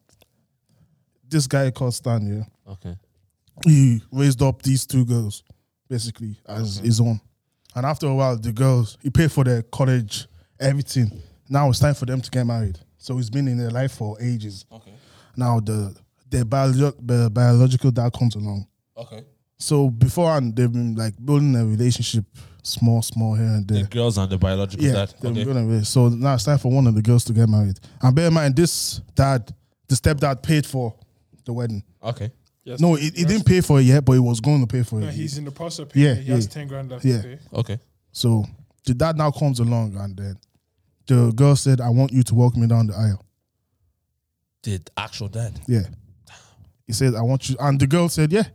This guy called Stan, yeah. Okay. He raised up these 2 girls, basically, as his own. And after a while, the girls, he paid for their college, everything. Now it's time for them to get married. So he's been in their life for ages. Okay. Now their biological dad comes along. Okay. So beforehand, they've been like building a relationship, small here and The there. girls and the biological Yeah, dad. they've Okay. been building a relationship. So now it's time for one of the girls to get married. And bear in mind, this dad, the stepdad paid for the wedding. Okay. Yes. No, he didn't pay for it yet, but he was going to pay for it. No, he's in the process of Yeah, paying. He has yeah. 10 grand left Yeah. to pay. Okay. So the dad now comes along and then the girl said, I want you to walk me down the aisle. The actual dad. Yeah. He said, I want you. And the girl said, yeah.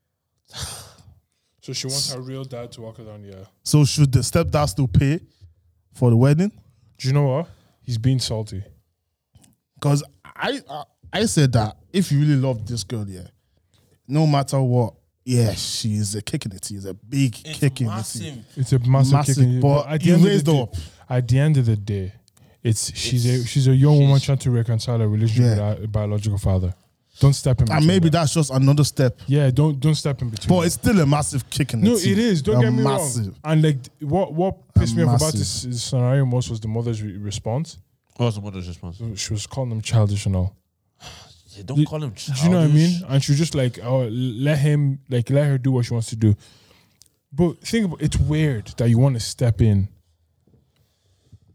So she wants her real dad to walk her down the aisle. So should the stepdad still pay for the wedding? Do you know what? He's being salty. Because I said that if you really love this girl, yeah, no matter what, yeah, she is a kick in the teeth. It's a big kick in the teeth. It's a massive, kick in the- but at he the end of raised the day, up. At the end of the day, she's a young woman trying to reconcile a relationship Yeah. with her biological father. Don't step in between. And maybe that. that's just another step. Yeah, don't step in between. But that. it's still a massive kick in the No, teeth. it is. Don't get me massive. wrong. And like, what pissed me off about massive. this scenario most was the mother's response. What was the mother's response? She was calling them childish and all. Yeah, don't call him Do you know what I mean? childish. And she was just like, oh, let her do what she wants to do. But think about it's weird that you want to step in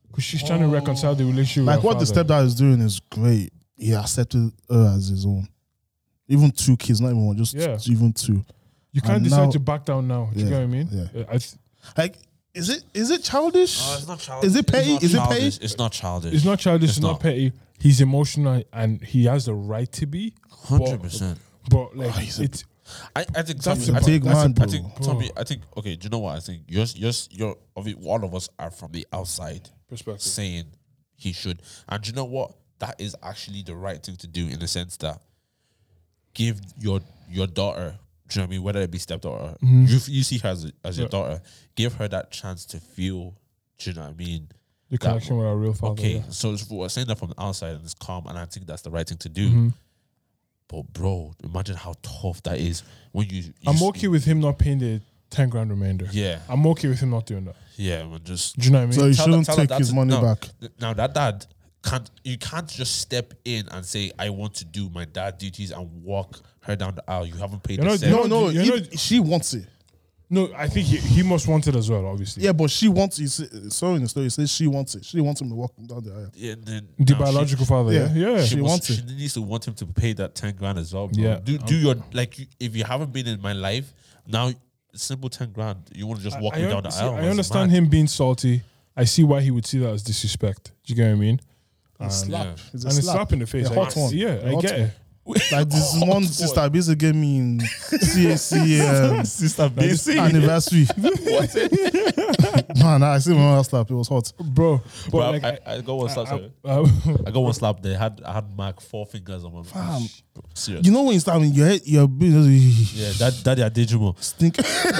Because she's trying to reconcile the relationship Like with what her the father. stepdad is doing is great. He accepted her as his own. Even 2 kids, not even one, just Yeah. even 2. You can't And decide now- to back down now. Do you Yeah, get what I mean? yeah. Like, is it childish? it's not childish. Is it petty? It's Is it not petty? childish. It's not childish. It's not childish. It's It's not not. petty. He's emotional and he has the right to be. 100%. But like, he's a- it's I think That's Tommy, a big man, I bro. think Tommy. I think okay. Do you know what I think? You're all of us are from the outside perspective. saying he should, and do you know what? That is actually the right thing to do in the sense that give your daughter. Do you know what I mean? Whether it be stepdaughter, you see her as your daughter. Give her that chance to feel. Do you know what I mean? The connection with our real father. Okay, Yeah. so we're saying that from the outside and it's calm, and I think that's the right thing to do. But bro, imagine how tough that is when you. I'm okay with him not paying the 10 grand remainder. Yeah, I'm okay with him not doing that. yeah, man. Just Do you know what I mean? So he tell shouldn't her take that's his money no. back. Now that dad can't. You can't just step in and say, "I want to do my dad duties" and walk her down the aisle. You haven't paid You're the not- cent. No, You know- she wants it. No, I think he must want it as well, obviously. Yeah, but she wants it. So in the story, it says she wants it. She wants him to walk down the aisle. Yeah, and then The now biological father, yeah. Yeah. She, wants she it. needs to want him to pay that 10 grand as well, bro. Yeah. Do your if you haven't been in my life now, simple 10 grand. You want to just walk me down the aisle? I understand him being salty. I see why he would see that as disrespect. Do you get what I mean? And, Slap. yeah. It's a and it's slap. slap in the face. A hot one. Yeah, A I hot get one. it. Like this one sister basically gave me in CAC Sister anniversary. Man, I see my slap. It was hot. Bro, but Bro, like, I got one slap. sorry. I I got one slap. I had Mark 4 fingers on my Fam. Serious. You know when you start in your head, you're Yeah, daddy I did you more. stink.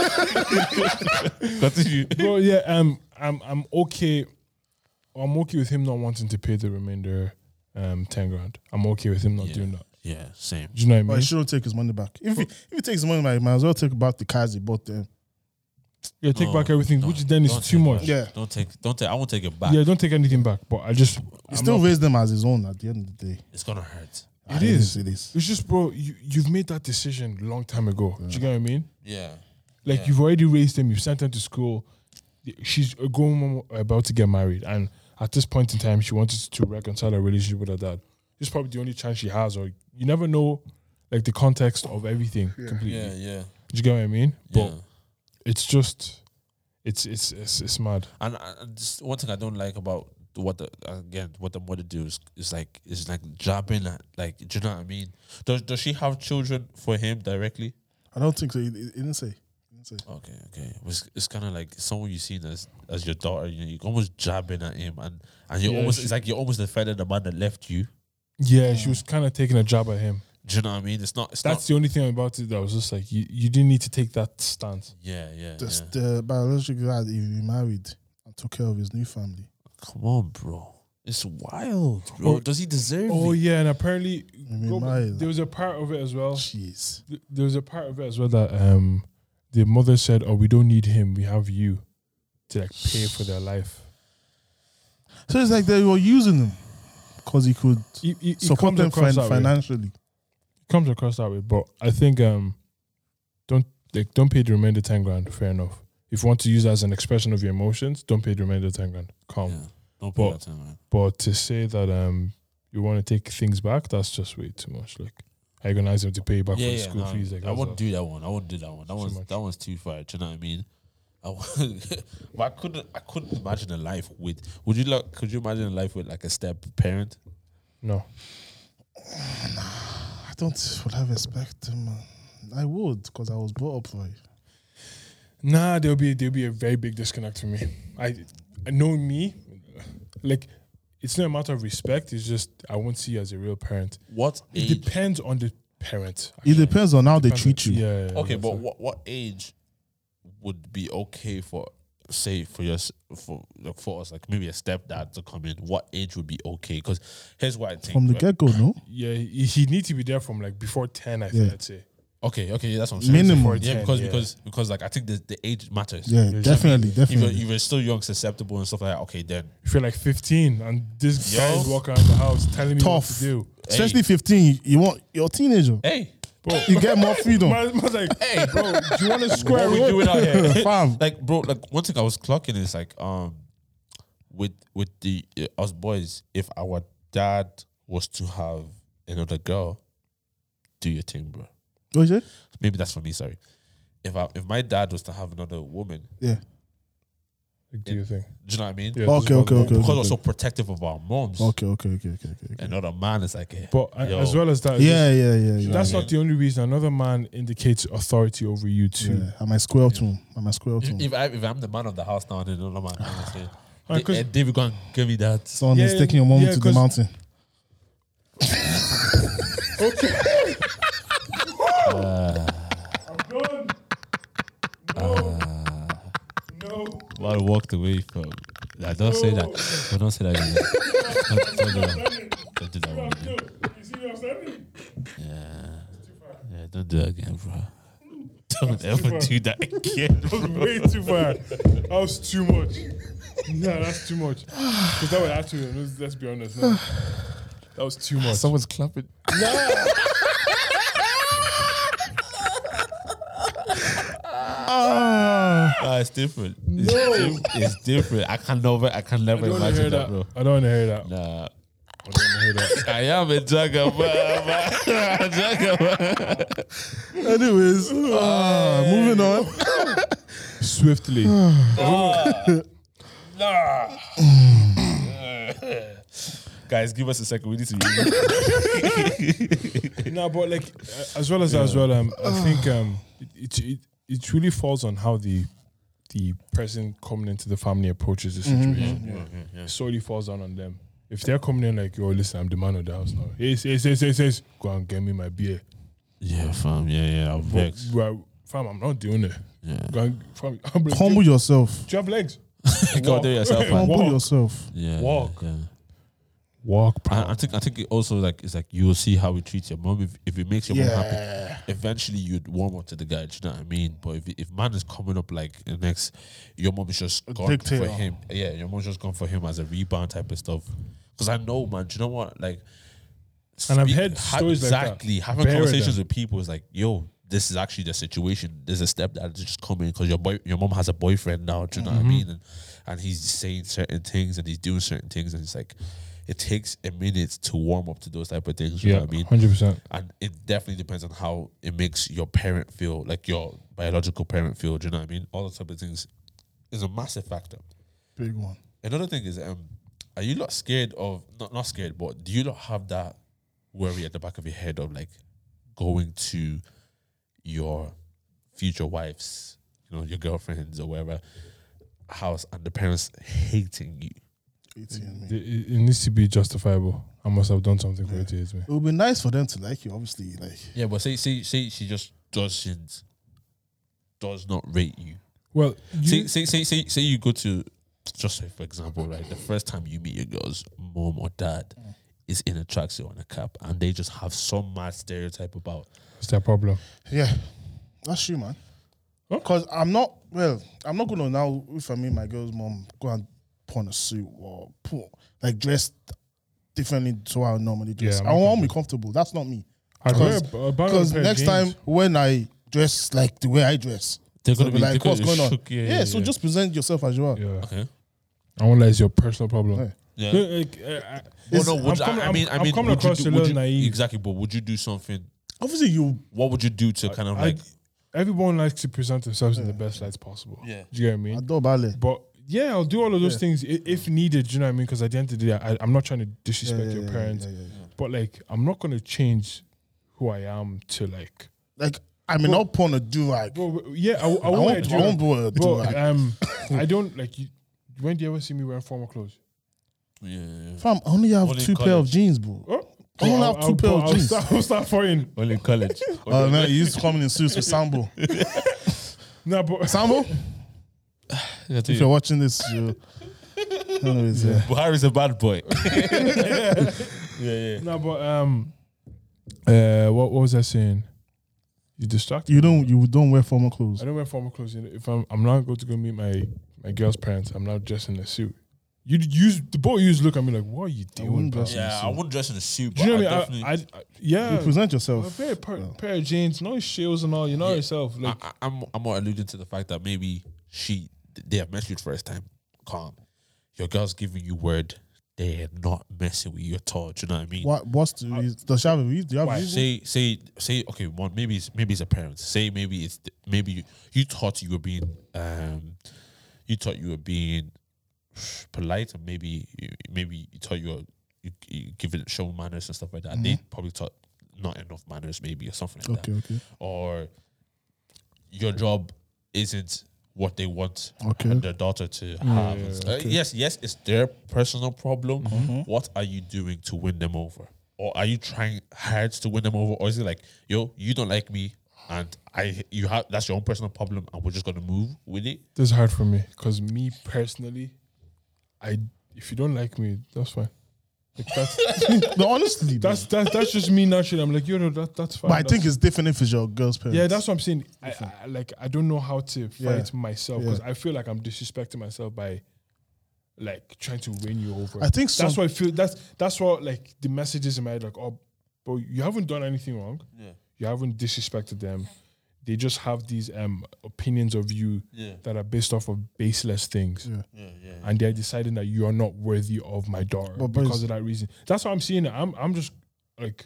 Continue. bro, yeah, I'm okay. I'm okay with him not wanting to pay the remainder 10 grand. I'm okay with him not doing that. Yeah, same. Do you know what I But mean? he shouldn't take his money back. If he takes his money back, he might as well take back the cars he bought them. Yeah, take No, back everything, no, which then is don't too take much. back. Yeah. Don't take. I won't take it back. Yeah, don't take anything back. But I just He I'm still not- raised them as his own at the end of the day. It's gonna hurt. It is. It is. It's just, bro, you've made that decision a long time ago. Do you get what I mean? Yeah. Like, you've already raised him, you've sent him to school. She's about to get married. And at this point in time, she wanted to reconcile her relationship with her dad. This is probably the only chance she has, or you never know, like, the context of everything completely. Yeah. Do you get what I mean? But Yeah. it's just, it's mad. And just one thing I don't like about what the mother do is like jabbing at, like, do you know what I mean? Does she have children for him directly? I don't think so. He didn't say. Okay. It's kind of like someone you seen as your daughter. You know, you're almost jabbing at him, and you're Yeah, almost it's like you're almost defending the man that left you. Yeah, she was kind of taking a jab at him. Do you know what I mean? It's That's not. the only thing about it that was just like, you didn't need to take that stance. Yeah. The biological dad, he remarried and took care of his new family. Come on, bro. It's wild, bro. Oh, Does he deserve Oh, it? yeah, and apparently, Remarried. there was a part of it as well. Jeez. There was a part of it as well that the mother said, "Oh, we don't need him. We have you to like pay for their life." So it's like they were using him because he could It support comes them across that way. financially. Comes across that way, but I think don't pay the remainder 10 grand. Fair enough. If you want to use it as an expression of your emotions, don't pay the remainder 10 grand. Calm. Yeah. Don't pay But- that time, man. But to say that you want to take things back, that's just way too much. Like agonize them to pay back for the school fees. Like I that's wouldn't do that one. I wouldn't do that one. much. That one's too far. Do you know what I mean? But I couldn't imagine a life with. Could you imagine a life with like a step parent? no. I don't would have expected him, man. I would because I was brought up for it. Nah, there'll be a very big disconnect for me. I know me, like it's not a matter of respect. It's just I won't see you as a real parent. What It age? depends on the parent. It depends on how they Depends treat on- you. Yeah. Okay, but that's it. what age would be okay for, say, for us, like maybe a stepdad to come in? What age would be okay? Because here's what I think. From the right? get go, no? Yeah, he need to be there from like before 10. I think Yeah. I'd say. Okay, that's what I'm saying. Minimum. Before Yeah, 10, because like I think the age matters. Yeah, Yeah, definitely, If you're, definitely. if you're still young, susceptible and stuff like that, okay, then If you're like 15 and this Yo. guy is walking around the house telling me what Tough. to do, Especially 15, you're a teenager. hey, bro. You get more freedom. Man's like, hey, bro, do you want to square what we rope? doing out here? Fam. Like, bro, like one thing I was clocking is like, with the us boys, if our dad was to have another girl, do your thing, bro. What is it? Maybe that's for me. Sorry. If my dad was to have another woman, Yeah. Like, do you think? do you know what I mean? Yeah, Okay, okay, okay. Because we're so protective of our moms. Okay. Another man is like, But yo. as well as that, Yeah. that's not the only reason. Another man indicates authority over you too. Yeah. I might square to him. if I'm the man of the house now, then another man, I'm gonna say, Right, 'cause- David, go and give me that. Someone is Yeah, taking your mom yeah, to the 'cause- mountain. Okay. I'm done. No. Well, I walked away from. Nah, don't say that. Don't say that. Again. Don't do that. Don't do that one again. You see what I'm saying? Yeah, don't do that again, bro. Don't ever do that again, That was bro. way too far. That was too much. No, that's too much. Because that would actually, let's be honest. No. That was too much. Someone's clapping. It's different. It's different. I can never I don't want to imagine hear that, that. bro. I don't want to hear that. Nah. I don't want to hear that. I am a jagger, Anyways, moving on. Swiftly. Guys, give us a second. We need to. No, but like as well as that as well, I think it really falls on how the person coming into the family approaches the situation. It solely falls down on them. If they're coming in like, yo, listen, I'm the man of the house now. Yes. Go and get me my beer. Yeah, fam. Yeah. I'm vexed. Well, fam, I'm not doing it. Yeah. Go and, fam, Humble yourself. do you have legs? Go do it yourself, man. Humble Walk. yourself. Yeah. Walk. Yeah. Walk, bro. I think it also like it's like you will see how he treats your mom. If it makes your mom happy, eventually you'd warm up to the guy. Do you know what I mean? But if man is coming up like the next, your mom is just gone dictator. for him. Yeah, your mom's just gone for him as a rebound type of stuff. Because I know, man. Do you know what? Like, And I've heard stories like that. exactly having Bear conversations them. with people is like, yo, this is actually the situation. There's a stepdad just coming because your mom has a boyfriend now. Do you know what I mean? And he's saying certain things and he's doing certain things, and it's like it takes a minute to warm up to those type of things. You know what I mean? 100%. And it definitely depends on how it makes your parent feel, like your biological parent feel. Do you know what I mean? All those type of things is a massive factor. Big one. Another thing is, are you not scared of not scared, but do you not have that worry at the back of your head of like going to your future wives, your girlfriends or whatever house, and the parents hating you? It needs to be justifiable. I must have done something for it to hate me. It would be nice for them to like you, obviously. Like, Yeah, but say she just does not rate you. Well, Say you go to, just say for example, right, the first time you meet your girl's mom or dad is in a tracksuit and a cap, and they just have some mad stereotype about. it's their problem. yeah, that's true, man. Because I'm not gonna now, if I meet my girl's mom, go and put on a suit or dress differently to how I normally dress. Yeah, I want to be comfortable. That's not me. Because Because next time when I dress like the way I dress, They're they'll gonna be like, what's going on? shook, Yeah, so just present yourself as you are. Yeah. okay. I won't lie, it's your personal problem. Yeah. Yeah. Like, Well, no, would I'm coming across a little naive. exactly, but would you do something? Obviously, What would you do to kind of like? Everyone likes to present themselves in the best lights possible. Yeah. Do you get what I I mean? don't ballet. But yeah, I'll do all of those things if needed. Do you know what I mean? Because at the end of the day, I'm not trying to disrespect your parents, but like, I'm not going to change who I am to like. Like, I mean, not put on a do-rag. Bro, yeah, I won't. I won't put on a Bro, do-rag. I don't like. When do you ever see me wearing formal clothes? Yeah. Fam, I only have Only two pair of college. jeans, bro. Oh, I only have two pair of jeans. I'll start fighting. Only college. Oh man, he used to come in suits with Sambo. No, but Sambo, if you're watching this, anyways, yeah. Buhari's a bad boy. yeah. no, but what was I saying? You distracted. You don't wear formal clothes. I don't wear formal clothes. If I'm not going to go meet my girl's parents, I'm not dressed in a suit. The boy used to look at me like, what are you doing, wouldn't bro? dress in Yeah, I wouldn't dress in a suit, Do but you know I what I mean? definitely. Yeah. You present A yourself. pair of jeans, no shoes and all. You know yourself. Like, I'm more alluding to the fact that maybe they have met you the first time, calm. your girl's giving you word, they're not messing with you at all. Do you know what I mean? What's the reason? Does she have a reason? Do you have a Why? reason? Say. Okay, one maybe it's a parent. Say maybe it's maybe you thought you were being polite, and maybe you thought you give it show manners and stuff like that. And they probably thought not enough manners, maybe, or something like that. Okay. Or your job isn't what they want Okay. their daughter to have. And stuff. Yes, it's their personal problem. What are you doing to win them over? Or are you trying hard to win them over? Or is it like, yo, you don't like me, and that's your own personal problem, and we're just gonna move with it? This is hard for me because me personally, if you don't like me, that's fine. Like that's No, honestly, that's just me naturally. I'm like, that's fine. but I think it's different if it's your girl's parents. yeah, that's what I'm saying. I don't know how to fight myself because Yeah. I feel like I'm disrespecting myself by like trying to win you over. I think that's what I feel. That's what like the messages in my head, like, oh, but you haven't done anything wrong. Yeah. You haven't disrespected them. They just have these opinions of you that are based off of baseless things. Yeah. And they're deciding that you are not worthy of my daughter But because of that reason. That's what I'm seeing. I'm just like,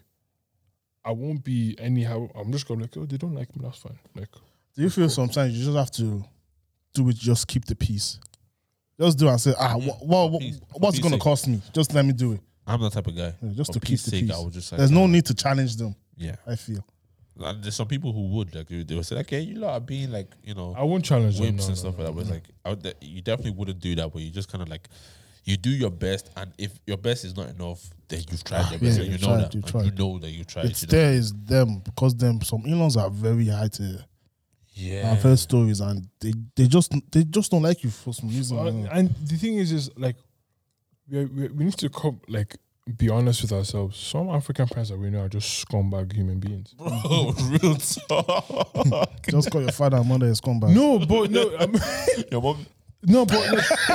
I won't be anyhow. I'm just going like, oh, they don't like me. That's fine. Like, Do you feel sometimes you just have to do it, just keep the peace? Just do it and say, what's it going to cost me? Just let me do it. I'm that type of guy. Yeah, just For to keep the sake, peace. I would just like, There's no need to challenge them, Yeah. I feel. And there's some people who would, like, they would say, okay, you lot are being like, I won't challenge them. wimps and stuff like that. But it's like, you definitely wouldn't do that, but you just kind of like, you do your best, and if your best is not enough, then you've tried your best. yeah, and you you've know tried, that. you've And tried. you know that you tried. It's you know? there is them because some in-laws are very high to. Yeah. I've heard stories and they just don't like you for some reason. And the thing is like, we need to be honest with ourselves. Some African parents that we know are just scumbag human beings. Bro, real talk. Just call your father and mother a scumbag. No, but no, Your mom. no, but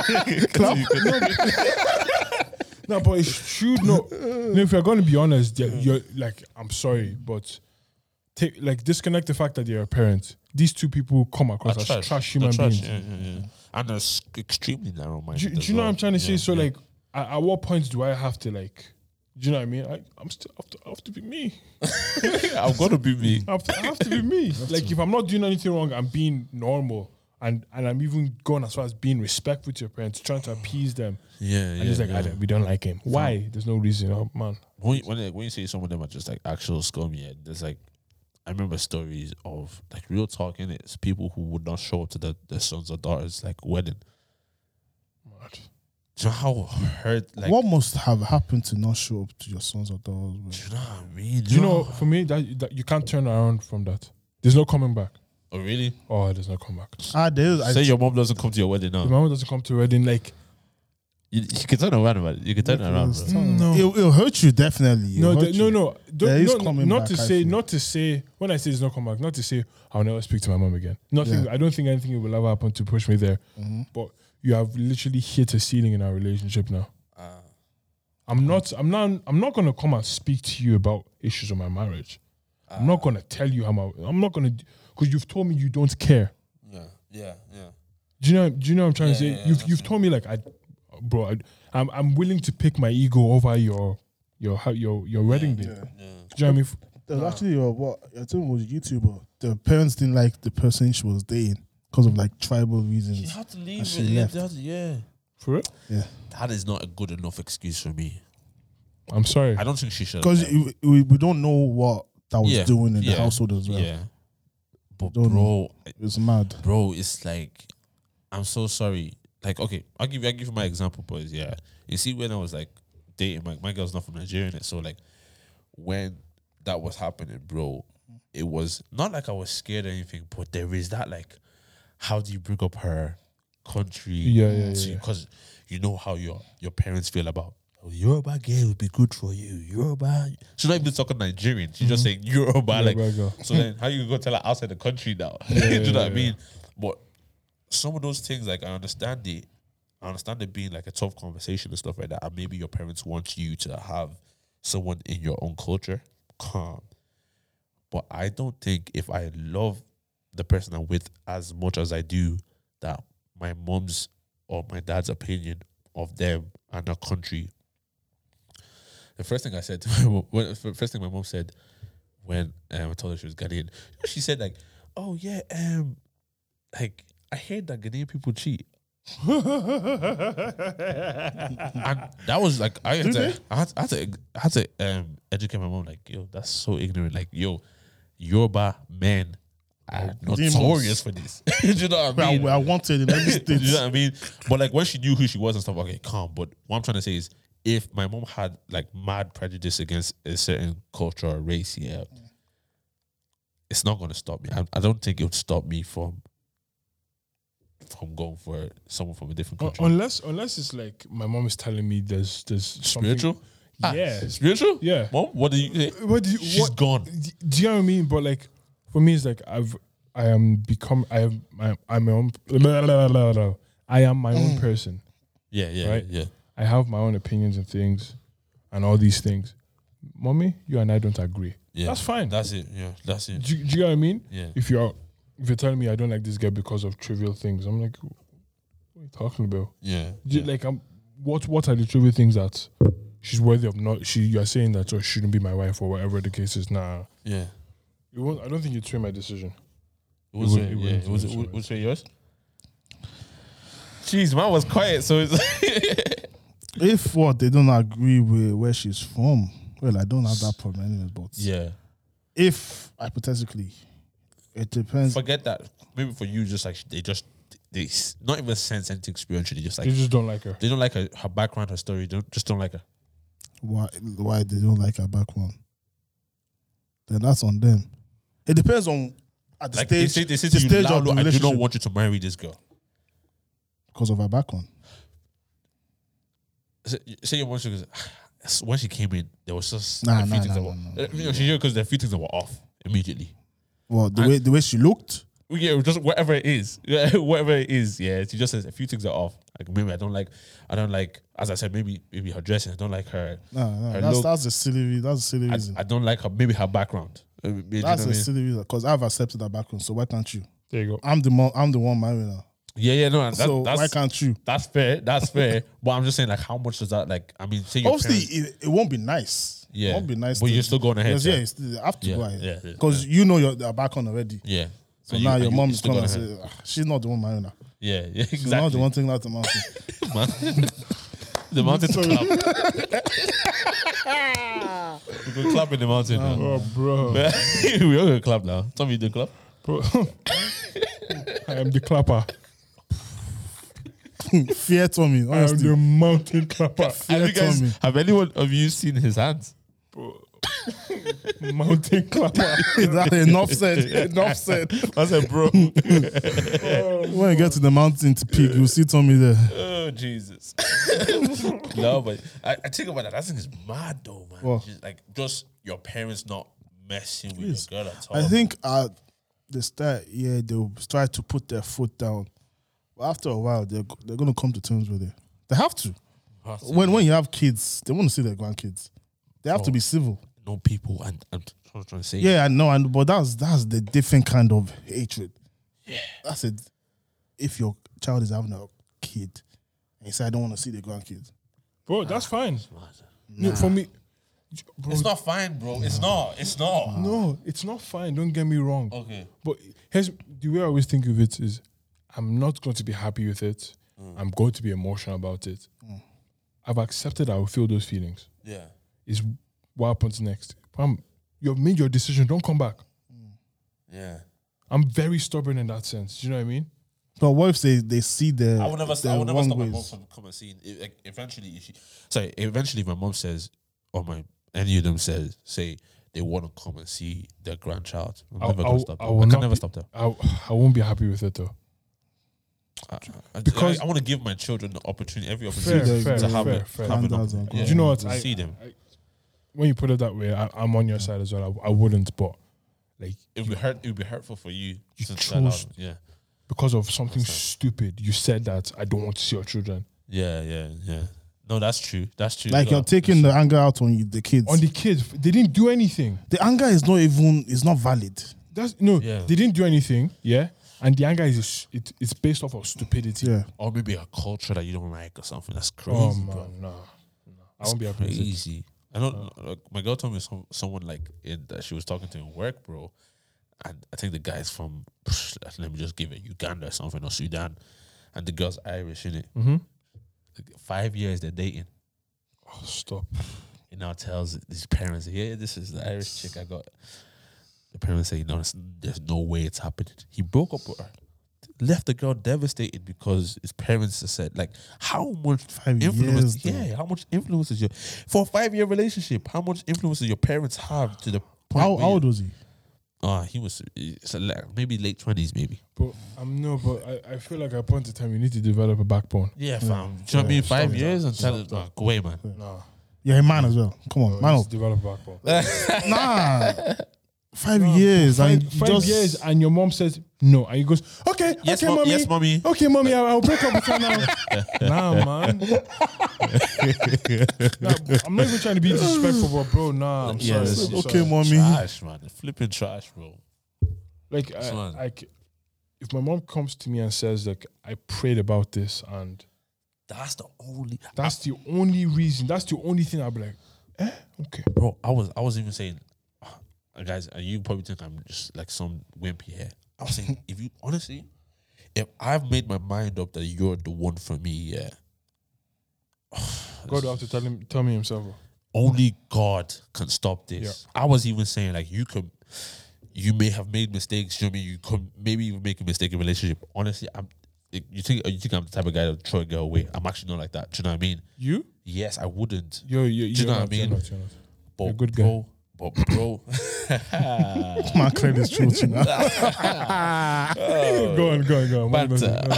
no, but it's true. No, if you're going to be honest, you're like, I'm sorry, but disconnect the fact that you're a parent. These two people come across as trash human beings. Yeah. And they're extremely narrow-minded. Do you know what I'm trying to say? So yeah. like, at what point do I have to like? Do you know what I mean? I have to be me. I've got to be me. I have to be me. Like if I'm not doing anything wrong, I'm being normal, and I'm even going as far as being respectful to your parents, trying to appease them. Yeah, And it's like, we don't like him. Why? There's no reason. Oh man. When you say some of them are just like actual scum, there's like, I remember stories of like real talk in it. It's people who would not show up to their sons or daughters like wedding. Mad. Do you know how hurt? Like, What must have happened to not show up to your sons or daughters? do you know what I mean? Do you know? For me, that you can't turn around from that. There's no coming back. Oh really? Oh, there's no comeback. Say your mom doesn't come to your wedding now. The mama doesn't come to a wedding. Like You can turn around about it. You can turn around, bro. No. It'll hurt you definitely. no, It'll hurt you. no. There is coming Not back, to I say. feel. Not to say. When I say there's no comeback, not to say I'll never speak to my mom again. Nothing. Yeah. I don't think anything will ever happen to push me there. But you have literally hit a ceiling in our relationship now. I'm not gonna come and speak to you about issues of my marriage. I'm not gonna tell you I'm not gonna, because you've told me you don't care. Yeah. Do you know what I'm trying to say? Yeah, You've told me like I'm willing to pick my ego over your wedding day. Do you know what I mean? There's actually I think it was a YouTuber. The parents didn't like the person she was dating because of like tribal reasons. You have to leave And she it. left. Yeah. For it? Yeah, That is not a good enough excuse for me. I'm sorry. I don't think she should. because we don't know what that was doing in the yeah, household as well. Yeah. But Don't bro, It's mad. it's like, I'm so sorry. Like, okay, I'll give you my example, boys. Yeah. You see, when I was like dating, my girl's not from Nigeria, innit? So like when that was happening, bro, it was not like I was scared or anything, but there is that like, how do you bring up her country? Yeah. Because you know how your parents feel about, oh, Yoruba girl would be good for you. Yoruba. She's not even talking Nigerian. She's just saying Yoruba. Like, Yoruba girl. so then how you go tell her outside the country now? Do you know what I mean? But some of those things, like I understand it being like a tough conversation and stuff like that. And maybe your parents want you to have someone in your own culture. Calm. But I don't think if I love the person I'm with as much as I do, that my mom's or my dad's opinion of them and their country. The first thing I said to my mom, first thing my mom said when I told her she was Ghanaian, she said like, "Oh yeah, like I heard that Ghanaian people cheat." And that was like I had to educate my mom like, yo, that's so ignorant. Like, yo, Yoruba men are notorious for this. Do you know what I mean? I wanted in every state. Do you know what I mean? But like when she knew who she was and stuff, okay, calm. But what I'm trying to say is, if my mom had like mad prejudice against a certain culture or race, yeah, it's not going to stop me. I don't think it would stop me from going for someone from a different country. Unless it's like my mom is telling me there's something Spiritual? Yeah. Spiritual? Yeah. Mom, what do you say? She's gone. Do you know what I mean? But like for me, it's like I am my own. I am my own person. Yeah, Right? yeah. I have my own opinions and things, and all these things. Mommy, you and I don't agree. Yeah. That's fine. That's it. Yeah, that's it. Do you know what I mean? Yeah. If you're telling me I don't like this girl because of trivial things, I'm like, what are you talking about? Yeah. Like, what are the trivial things that she's worthy of? You are saying that she shouldn't be my wife or whatever the case is. Nah, Yeah. it won't. I don't think you'd sway my decision. Was it yours? Jeez, mine was quiet, so it's If they don't agree with where she's from, well, I don't have that problem anyway. But yeah. if hypothetically, it depends. Forget that. Maybe for you, just like they not even sense anything spiritually. Just like You just don't like her. they don't like her background, her story. Don't like her. Why they don't like her background? Then that's on them. It depends on at the Like stage. they say the to you, stage of "Lalo, the I do not relationship want you to marry this girl." because of her background. Say your mom goes, when she came in, there was just Nah, a few nah, things nah, that were. nah, You know, she knew because there are a few things that were off immediately. Well, the way she looked. Yeah, just whatever it is, whatever it is. Yeah, she just says a few things are off. Like maybe I don't like. As I said, maybe her dressing. I don't like her. No, look. that's a silly. That's a silly reason. I don't like her. Maybe her background. You know That's what I a mean? silly reason because I've accepted that background. So why can't you? There you go. I'm the one marrying her. Yeah, no. So why That's can't you? that's fair. That's fair. But I'm just saying, like, how much does that? Like, I mean, say your Obviously, parents- it won't be nice. Yeah. It won't be nice. But you're still going ahead, Yes, yeah. yeah, you still have to Yeah, go ahead. yeah, Because you know your background already. yeah. So And now you- your and mom you is still going to going say, she's not the one marrying her. Yeah, yeah, She's not the exactly. one taking out the mountain. The mountain to clap. We go clap in the mountain now. Oh, bro. We all gonna clap now. Tommy, you do clap. Bro. I am the clapper. Fear Tommy, I am honestly. the mountain clapper. Have anyone of you seen his hands? Bro. Mountain clapper. That's enough said. Enough said. I said, bro. When you get to the mountain to peak, you'll see Tommy there. Oh Jesus. No, but I think about that. I think it's mad though, man. What? Just your parents not messing with your girl at all. I think at the start, they'll try to put their foot down. But after a while, they're going to come to terms with it. They have to. When you have kids, they want to see their grandkids. They have to be civil. no people, and I'm trying to say. Yeah, I know, but that's the different kind of hatred. Yeah, that's it. If your child is having a kid and you say, I don't want to see the grandkids. Bro, that's fine. No, for me, bro, It's not fine, bro. It's not. It's not. no, it's not fine. Don't get me wrong. Okay. But here's the way I always think of it is I'm not going to be happy with it. I'm going to be emotional about it. I've accepted I will feel those feelings. Yeah. Is what happens next. You've made your decision. Don't come back. Yeah. I'm very stubborn in that sense. Do you know what I mean? But what if they see the I would never the wrong stop my mom ways? from coming seeing. Eventually, if my mom says, or any of them say they want to come and see their grandchild, I'm never gonna stop. I them. will I can not never be- stop them. I won't be happy with it though. Because I want to give my children the opportunity, every Fair, opportunity fair, to have fair, it. fair. Have it Grandads up. and Yeah. Do you know what? To see them. When you put it that way, I'm on your side as well. I wouldn't, but like It would be hurtful for you. You since chose- that allowed- Yeah. because of something stupid, you said that I don't want to see your children. Yeah. No, that's true. That's true. Like you're taking the anger out on the kids. On the kids, they didn't do anything. The anger is not valid. That's no, Yeah. they didn't do anything. Yeah, And the anger is it's based off of stupidity. Yeah. Or maybe a culture that you don't like or something. That's crazy, Oh man, bro. no. I won't be happy with it. Crazy. I don't. Like, my girl told me someone like that she was talking to in work, bro. And I think the guy's from, let me just give it, Uganda or something, or Sudan. And the girl's Irish, innit? Mm-hmm. 5 years they're dating. Oh, stop. He now tells his parents, yeah, this is the Irish chick I got. The parents say, no, there's no way it's happening. He broke up with her. Left the girl devastated because his parents said, like, how much 5 influence? years, though. How much influence is for a 5-year relationship? How much influence do your parents have to the point? How old was he? He was maybe late 20s, maybe. But I feel like at a point in time you need to develop a backbone. Yeah, fam. Do you know what I mean? 5 years and tell it, go away, man. Nah. Yeah, man as well. Come on, man. Just develop a backbone. Nah. 5 years and Five just years and your mom says no and you goes, okay, Yes, okay, mommy. Yes, mommy. Okay, mommy, I'll break up with her now. Nah, man. Nah, I'm not even trying to be disrespectful, but bro, nah, I'm sorry. this I'm is okay, sorry. mommy. Trash, man. Flipping trash, bro. Like, Son. if my mom comes to me and says, like, I prayed about this and That's the only. that's the only reason, that's the only thing I'll be like, okay. Bro, I was even saying, guys, and you probably think I'm just like some wimpy here. I was saying, if I've made my mind up that you're the one for me, yeah. God will have to tell me himself. Bro. Only God can stop this. I was even saying, like, you may have made mistakes. You know what I mean? You could maybe even make a mistake in a relationship. Honestly, you think I'm the type of guy that would throw a girl away? I'm actually not like that. Do you know what I mean? You? Yes, I wouldn't. You know what I mean? You're not. But You're a good guy. bro, my credit's true, you know. Go on. But,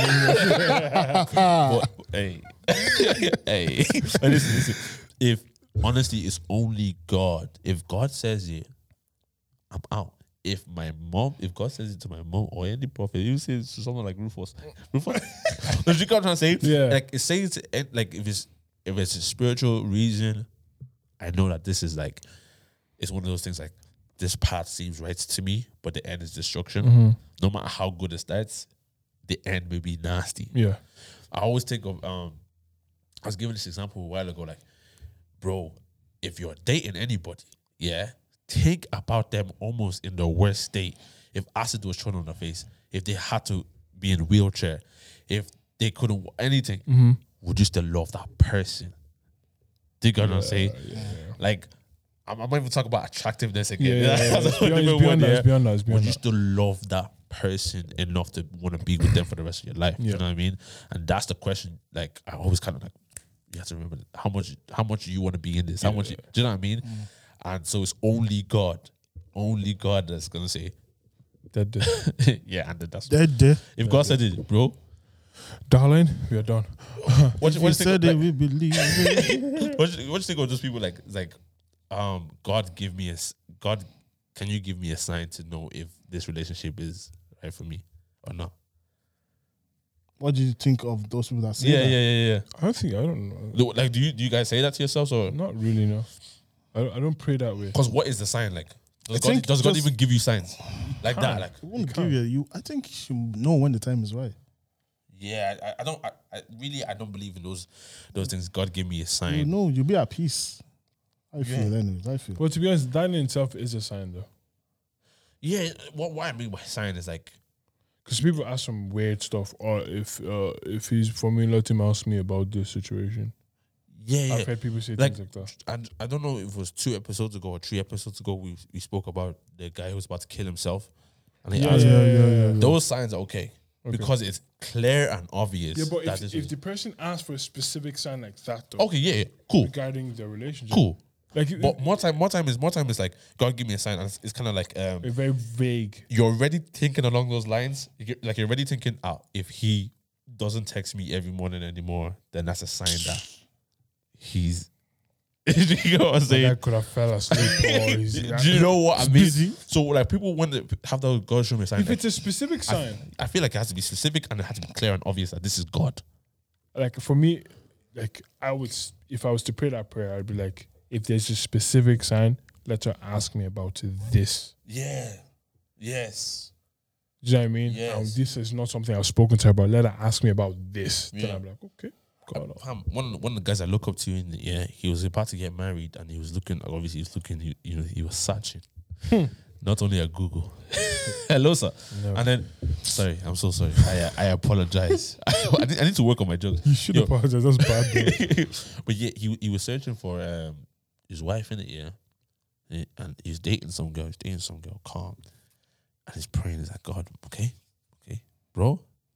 but, hey, hey. And listen. If honestly, it's only God. If God says it, I'm out. If God says it to my mom or any prophet, you say it to someone like Rufus. Do you get what I'm trying to say? Yeah. Like it says, like if it's a spiritual reason, I know that this is like, it's one of those things like this path seems right to me, but the end is destruction. No matter how good it starts, the end may be nasty. Yeah. I always think of I was giving this example a while ago, like, bro, if you're dating anybody, yeah, think about them almost in the worst state. If acid was thrown on their face, if they had to be in a wheelchair, if they couldn't anything, would you still love that person? Do you get what I'm saying? Like, I'm not even talking about attractiveness again. It's beyond that. Would you still love that person enough to want to be with them for the rest of your life? Do you know what I mean? And that's the question. Like, I always kind of like, you have to remember how much you want to be in this. How much? Do you know what I mean? And so it's only God that's gonna say, Dead. yeah. And that's Dead. if God said it, bro. Darling, we are done. What If you you think? said Like, it, we believe it. what you think of those people like God, can you give me a sign to know if this relationship is right for me or not? What do you think of those people that say that? Yeah. I don't know. Like, do you guys say that to yourselves or? Not really, no. I don't pray that way. Because what is the sign like? I think Does God just- even give you signs like that? Like, It won't give you. I think you should know when the time is right. yeah, I don't believe in those things. God give me a You sign. know, you'll be at peace. I feel, anyways. I feel. But to be honest, that in itself is a sign, though. Yeah, what I mean by sign is like, Because people ask some weird stuff, or if he's for me, let him ask me about this situation. yeah. I've heard people say Like, things like that. And I don't know if it was 2 episodes ago or 3 episodes ago we spoke about the guy who was about to kill himself. And he asked, Yeah. those signs are okay. Because it's clear and obvious. Yeah, but that if the person asks for a specific sign like that, though, okay, yeah, cool, regarding their relationship, cool. like But more time is like, God give me a sign, and it's kind of like a very vague. you're already thinking along those lines. Like you're already thinking, if he doesn't text me every morning anymore, then that's a sign that he's. You know what I'm saying? I could have fell asleep. Or he's, Do you know what I mean? busy. So like people want to have that God show me a sign. if Like, it's a specific sign, I feel like it has to be specific and it has to be clear and obvious that this is God. like for me, like if I was to pray that prayer, I'd be like, if there's a specific sign, let her ask me about this. Yeah. Yes. Do you know what I mean? Yes. This is not something I've spoken to her about. Let her ask me about this. Then Yeah. I'm like, okay. God. Fam, one of the guys I look up to in the he was about to get married and he was looking. Obviously, he was looking. He was searching, not only at Google. Hello, sir. No. And then, sorry, I'm so sorry. I apologize. I need to work on my jokes. You should Yo. apologize. That's bad. Bro. But yeah, he was searching for his wife in it, and he's dating some girl. Calm, and he's praying. He's like, God, okay, bro.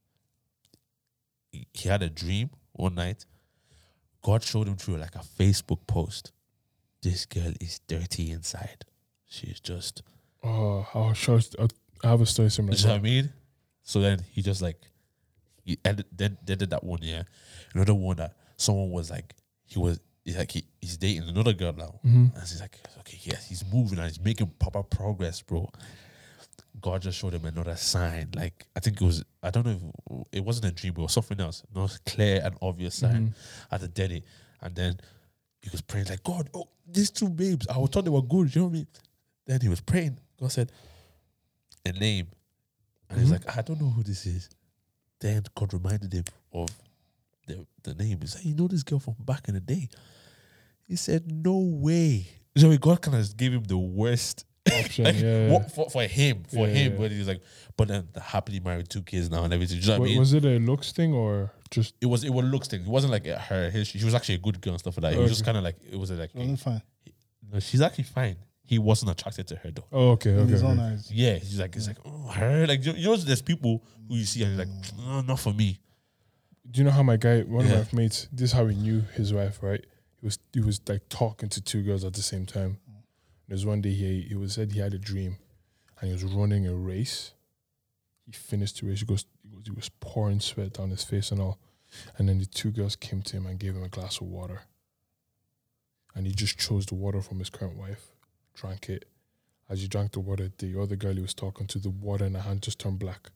He had a dream one night. God showed him through like a Facebook post. This girl is dirty inside. She's just. Oh, I'll show. I have a story similar. You know what I mean? So then he just like, then did that one, Another one that someone was like, he's dating another girl now. And he's like, okay, yes, he's moving and he's making proper progress, bro. God just showed him another sign. Like, I think it was, I don't know if it wasn't a dream, but it was something else. No clear and obvious sign at the daddy. And then he was praying like, God, oh, these two babes, I thought they were good, you know what I mean? Then he was praying. God said, a name. And he's like, I don't know who this is. Then God reminded him of the name. He's like, you know this girl from back in the day? He said, no way. So God kind of gave him the worst Option, like, yeah. what, for him. Yeah. But he's like, but then they're happily married, 2 kids now and everything. Do you know what I mean? Was it a looks thing or just? It was looks thing. It wasn't like she was actually a good girl and stuff like that. It was just kind of like, it was like, Fine. no, she's actually fine. He wasn't attracted to her though. Oh, okay. In his Okay. own okay. eyes. Yeah, he's like, oh, her. Like, you know, there's people who you see and you're like, no, not for me. Do you know how my guy, one Yeah. of my mates, this is how he knew his wife, right? He was like talking to 2 girls at the same time. There's one day he said he had a dream, and he was running a race. He finished the race. He was pouring sweat down his face and all, and then the 2 girls came to him and gave him a glass of water. And he just chose the water from his current wife, drank it. As he drank the water, the other girl he was talking to, the water in her hand just turned black.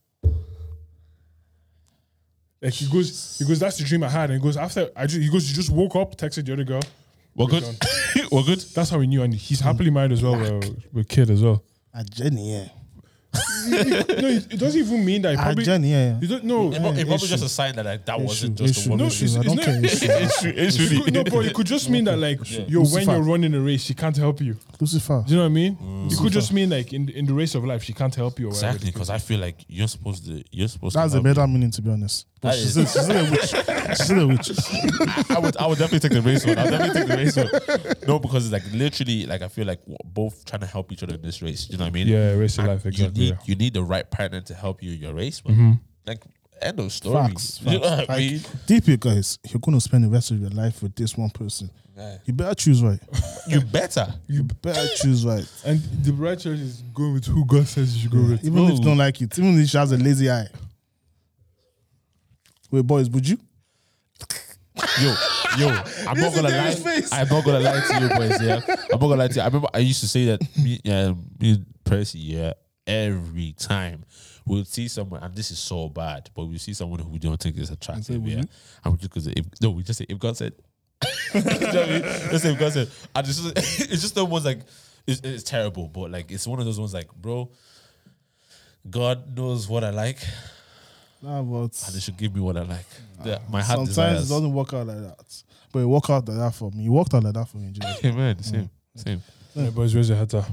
Like he goes, that's the dream I had. And he goes, he just woke up, texted the other girl. We're good. We're good. That's how he knew, and he's happily married as well with kid as well. A Jenny, yeah. No, it doesn't even mean that. He A probably, Jenny, yeah. you don't know. It probably issue. just a sign that like, that wasn't Issue, just the one. No, issue. it's I don't not- care. Issue. It's really. No, but it could just mean that like, when Lucifer. you're running a race, she can't help you. Lucifer. Do you know what I mean? It could just mean like in the race of life, she can't help you. Or whatever. Exactly, because I feel like you're supposed to. That's to a help better meaning, to be honest. But That she's is. still a witch. She's still a witch. I would definitely take the race one. I'll definitely take the race one. No, because it's like literally, like I feel like both trying to help each other in this race. You know what I mean? Yeah, race of And life, exactly. You need the right partner to help you in your race, man. Like end of story. Facts. You know what I Like, mean? deep here, guys, you're going to spend the rest of your life with this one person. Yeah. You better choose right. You better. You better choose right. And the right choice is going with who God says you should go with. Even if you don't like it, even if she has a lazy eye. Wait, boys, would you? Yo, I'm not gonna lie. I'm not gonna lie to you, boys. Yeah, I'm not gonna lie to you. I remember I used to say that me and Percy, every time we would see someone, and this is so bad, but we see someone who we don't think is attractive, would you? and we just say if God said, you know what I mean? Let's say if God said, and it's just the ones like it's terrible, but like it's one of those ones like, bro, God knows what I like, Nah, but and they should give me what I like. My heart sometimes desires. it doesn't work out like that. But it worked out like that for me. It worked out like that for me. Jesus. Amen. Same. Yeah, boys, raise your heads up.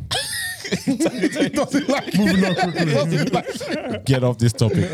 Moving on quickly. Get off this topic.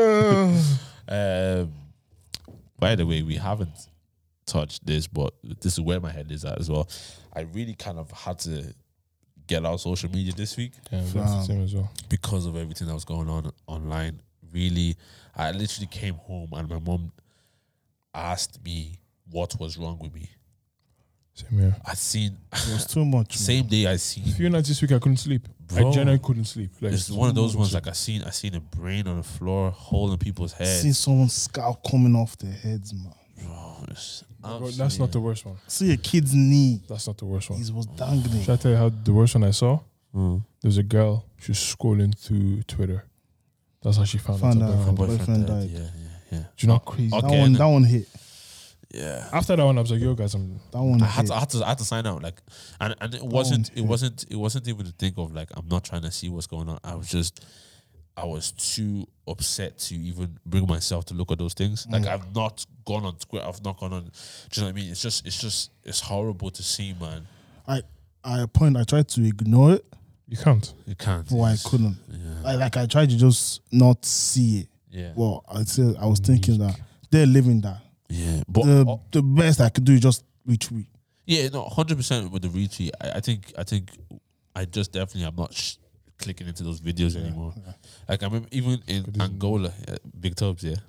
By the way, we haven't touched this, but this is where my head is at as well. I really kind of had to get out social media this week Yeah, that's the same as well. because of everything that was going on online. Really, I literally came home and my mom asked me what was wrong with me. Same here. I seen It was too much. same day I A seen. few nights this week I couldn't sleep. Bro. I genuinely couldn't sleep. Like, It's one of those ones like I seen a brain on the floor, hole in people's Man. heads. See someone's scalp coming off their heads, man. Bro, it's but that's not the worst one. See a kid's knee. That's not the worst one. He was dangling. Should I tell you how the worst one I saw? Mm. There's a girl, she's scrolling through Twitter. That's how she found out Found her out her boyfriend. boyfriend died. Yeah. Do you know how crazy? Okay. That one hit. Yeah. After that one, I was like, yo, guys, I'm That one I hit. had to sign out, like, and it wasn't even to think of like I'm not trying to see what's going on. I was just I was too upset to even bring myself to look at those things. Like I've not gone on Twitter. I've not gone on. Do you know what I mean? It's horrible to see, man. At a point, I tried to ignore it, You can't. You can't. but I couldn't. I tried to just not see it. Yeah. Well, I was thinking that they're living that. Yeah. But The best I could do is just retweet. yeah, no, 100% with the retweet. I think I just definitely am not clicking into those videos anymore. Yeah. Like I remember even in Angola, Big Tubs, yeah.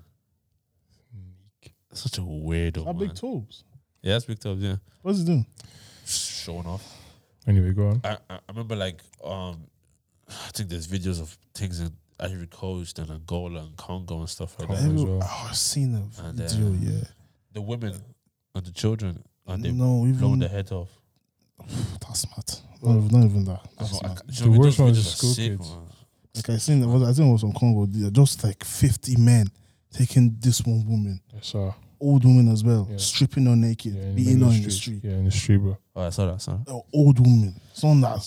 Such a weirdo, man. Big tubes. Yeah, that's Big Tubs, yeah. What's he doing? Showing off. Anyway, go on. I remember like I think there's videos of things in Ivory Coast and Angola and Congo and stuff like that. as well. I've seen a And, video, yeah. The women and the children and they No, blown even their head off. that's mad. Not even that. That's mad. The worst one is those videos are school sick, kids. man. Like I think it was on Congo. They're just like 50 men taking this one woman, I saw. old woman as well, Yeah. stripping her naked, Yeah, in the beating middle her of in the street. Yeah, in the street, bro. Oh, I saw that. Old woman. Someone that's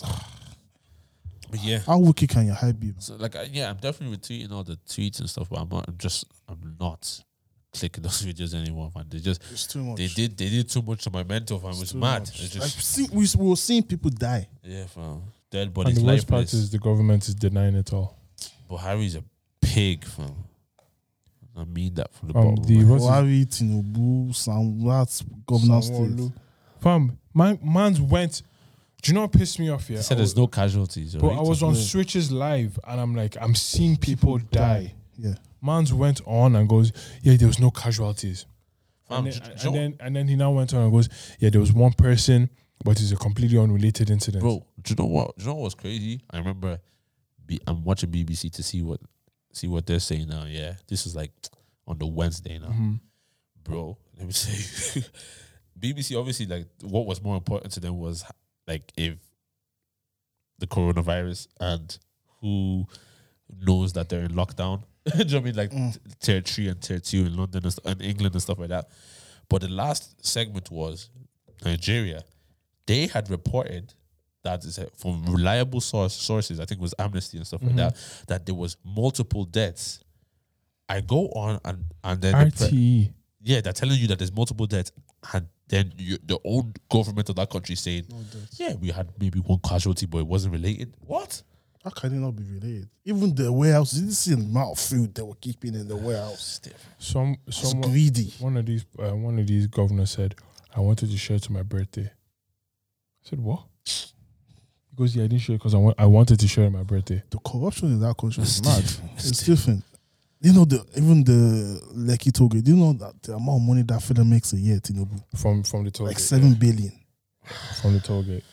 But yeah. how wicked can your hype be? So like I'm definitely retweeting all the tweets and stuff, but I'm not clicking those videos anymore, man. It's too much. They did too much to my mental, fam. It's too mad. much. It's Like, just we were seeing people die. yeah, fam. Dead And bodies, the worst part lifeless. is the government is denying it all. Buhari's a pig, fam. I mean that from the Fam, bottom. the- of my what's his- Buhari, Tinubu, that's governor state. Sanwo-Olu. Fam, man's went. Do you know what pissed me off here? He said there's no casualties. But I was on Yeah. Switches live and I'm like, I'm seeing people die. Yeah. Man's went on and goes, yeah, there was no casualties. Fam, And then he now went on and goes, yeah, there was one person, but it's a completely unrelated incident. bro, do you know what? Do you know what was crazy? I remember I'm watching BBC to see what they're saying now. Yeah, this is like on the Wednesday now, bro. Let me say, BBC obviously like what was more important to them was like if the coronavirus and who knows that they're in lockdown. Do you know what I mean? Like tier 3 and tier 2 in London and England and stuff like that. But the last segment was Nigeria. They had reported that is from reliable sources, I think it was Amnesty and stuff like that there was multiple deaths. I go on and then RTE. they're telling you that there's multiple deaths, and then the own government of that country saying, yeah, we had maybe one casualty, but it wasn't related. What? How can it not be related? Even the warehouse, you didn't see the amount of food they were keeping in the warehouse. Someone, Greedy. one of these governors said, I wanted to share to my birthday. I said, what? He goes, yeah, I didn't share because I wanted to share on my birthday. The corruption in that country is mad. It's different. You know, even the Lekki Toge, do you know that the amount of money that fella makes a year, Tinubu? From the toll Like gate. 7 billion. From the toll gate.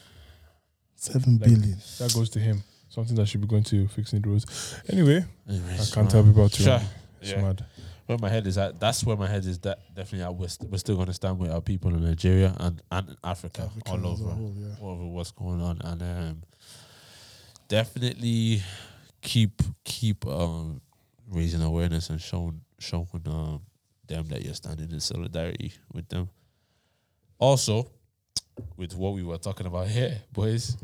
7 Like, billion. That goes to him. Something that should be going to fixing the roads. Anyway, Anyways, I can't tell people to. Sure. It's Yeah. mad. Where my head is at, that's where my head is. That definitely at. We're still going to stand with our people in Nigeria and in Africa, all as a over, whole, yeah. all over what's going on, and definitely keep raising awareness and showing them that you're standing in solidarity with them. Also, with what we were talking about here, boys,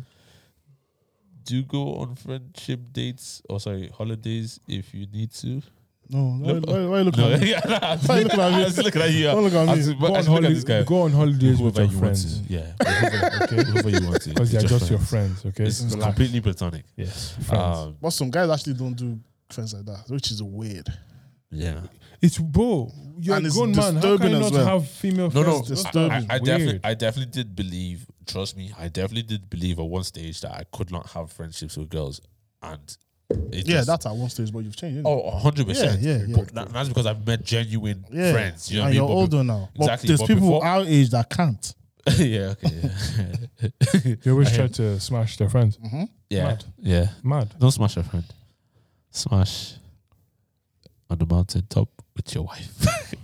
do go on friendship dates holidays if you need to. No, why you looking No, at me? yeah, nah, Why you looking at me? I was looking at you. Don't look at me. Actually, look at this guy. Go on holidays with Whoever your you want friends. to. Yeah, whoever you want to. Because they're It's just your friends, okay? It's Relax. completely platonic. Yes, friends. But some guys actually don't do friends like that, which is weird. Yeah. It's bro. You're And a it's grown man. How can disturbing you as not well. have female No, friends? disturbing. I Weird. definitely did believe, trust me, I definitely did believe at one stage that I could not have friendships with girls. And That's at one stage, but you've changed. Innit? Oh, 100%. Yeah. But that's because I've met genuine Yeah. friends. You know And what I you're mean? older now. But Exactly, there's but people before- our age that can't. Yeah, okay. They always try to smash their friends. Yeah. Mad. Yeah. Mad. Don't smash a friend. Smash on the mountain top with your wife.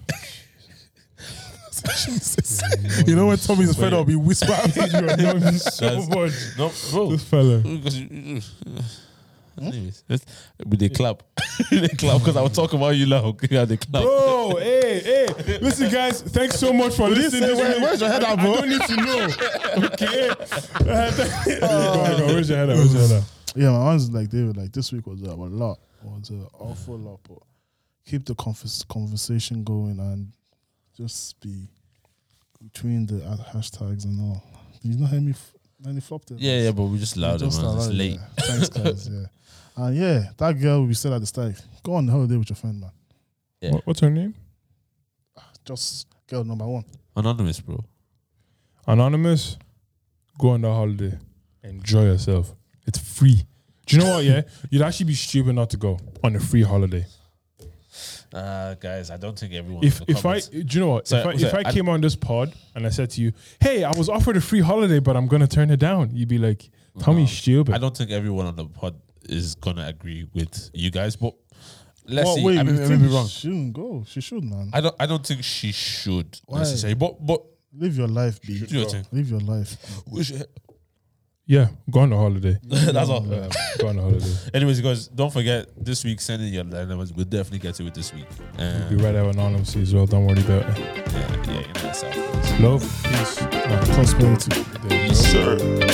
Jesus. You know when Tommy's fed up, he whispers. You're annoying me so That's- much. No, bro. This fella. Anyways, with the clap. They clap because I was talking about you now. Yeah, they clap. Bro, hey. Listen, guys, thanks so much for listening. say, where's your head at, bro? I don't need to know. Okay. Go on, where's your head at? Yeah, my one's like, David, like this week was a lot. was an awful lot, but keep the conversation going and just be between the hashtags and all. Did you not hear me? Any flopped it? Yeah, but we just loud, man. It's late. Yeah. Thanks, guys. Yeah. And yeah, that girl we said at the start, go on the holiday with your friend, man. Yeah. What's her name? Just girl number one. Anonymous, bro. Anonymous. Go on the holiday. Enjoy yourself. It's free. Do you know what? Yeah, you'd actually be stupid not to go on a free holiday. Guys, I don't think everyone. Do you know what? If I came on this pod and I said to you, "Hey, I was offered a free holiday, but I'm gonna turn it down," you'd be like, "Tommy's stupid." I don't think everyone on the pod is gonna agree with you guys, but let's Well, see. wait, I mean, you I may think be wrong. She shouldn't go. She should, man. I don't think she should Why? necessarily. But Live your life, B. do your thing. Live your life. Yeah, go on the holiday. That's all. Go on the holiday. Anyways, guys, don't forget this week sending your dilemmas. We'll definitely get to it this week. Be right out anonymously as well. Don't worry about it. Yeah, you know yourself. Love, peace, Prosperity. there you go. Yes, sir.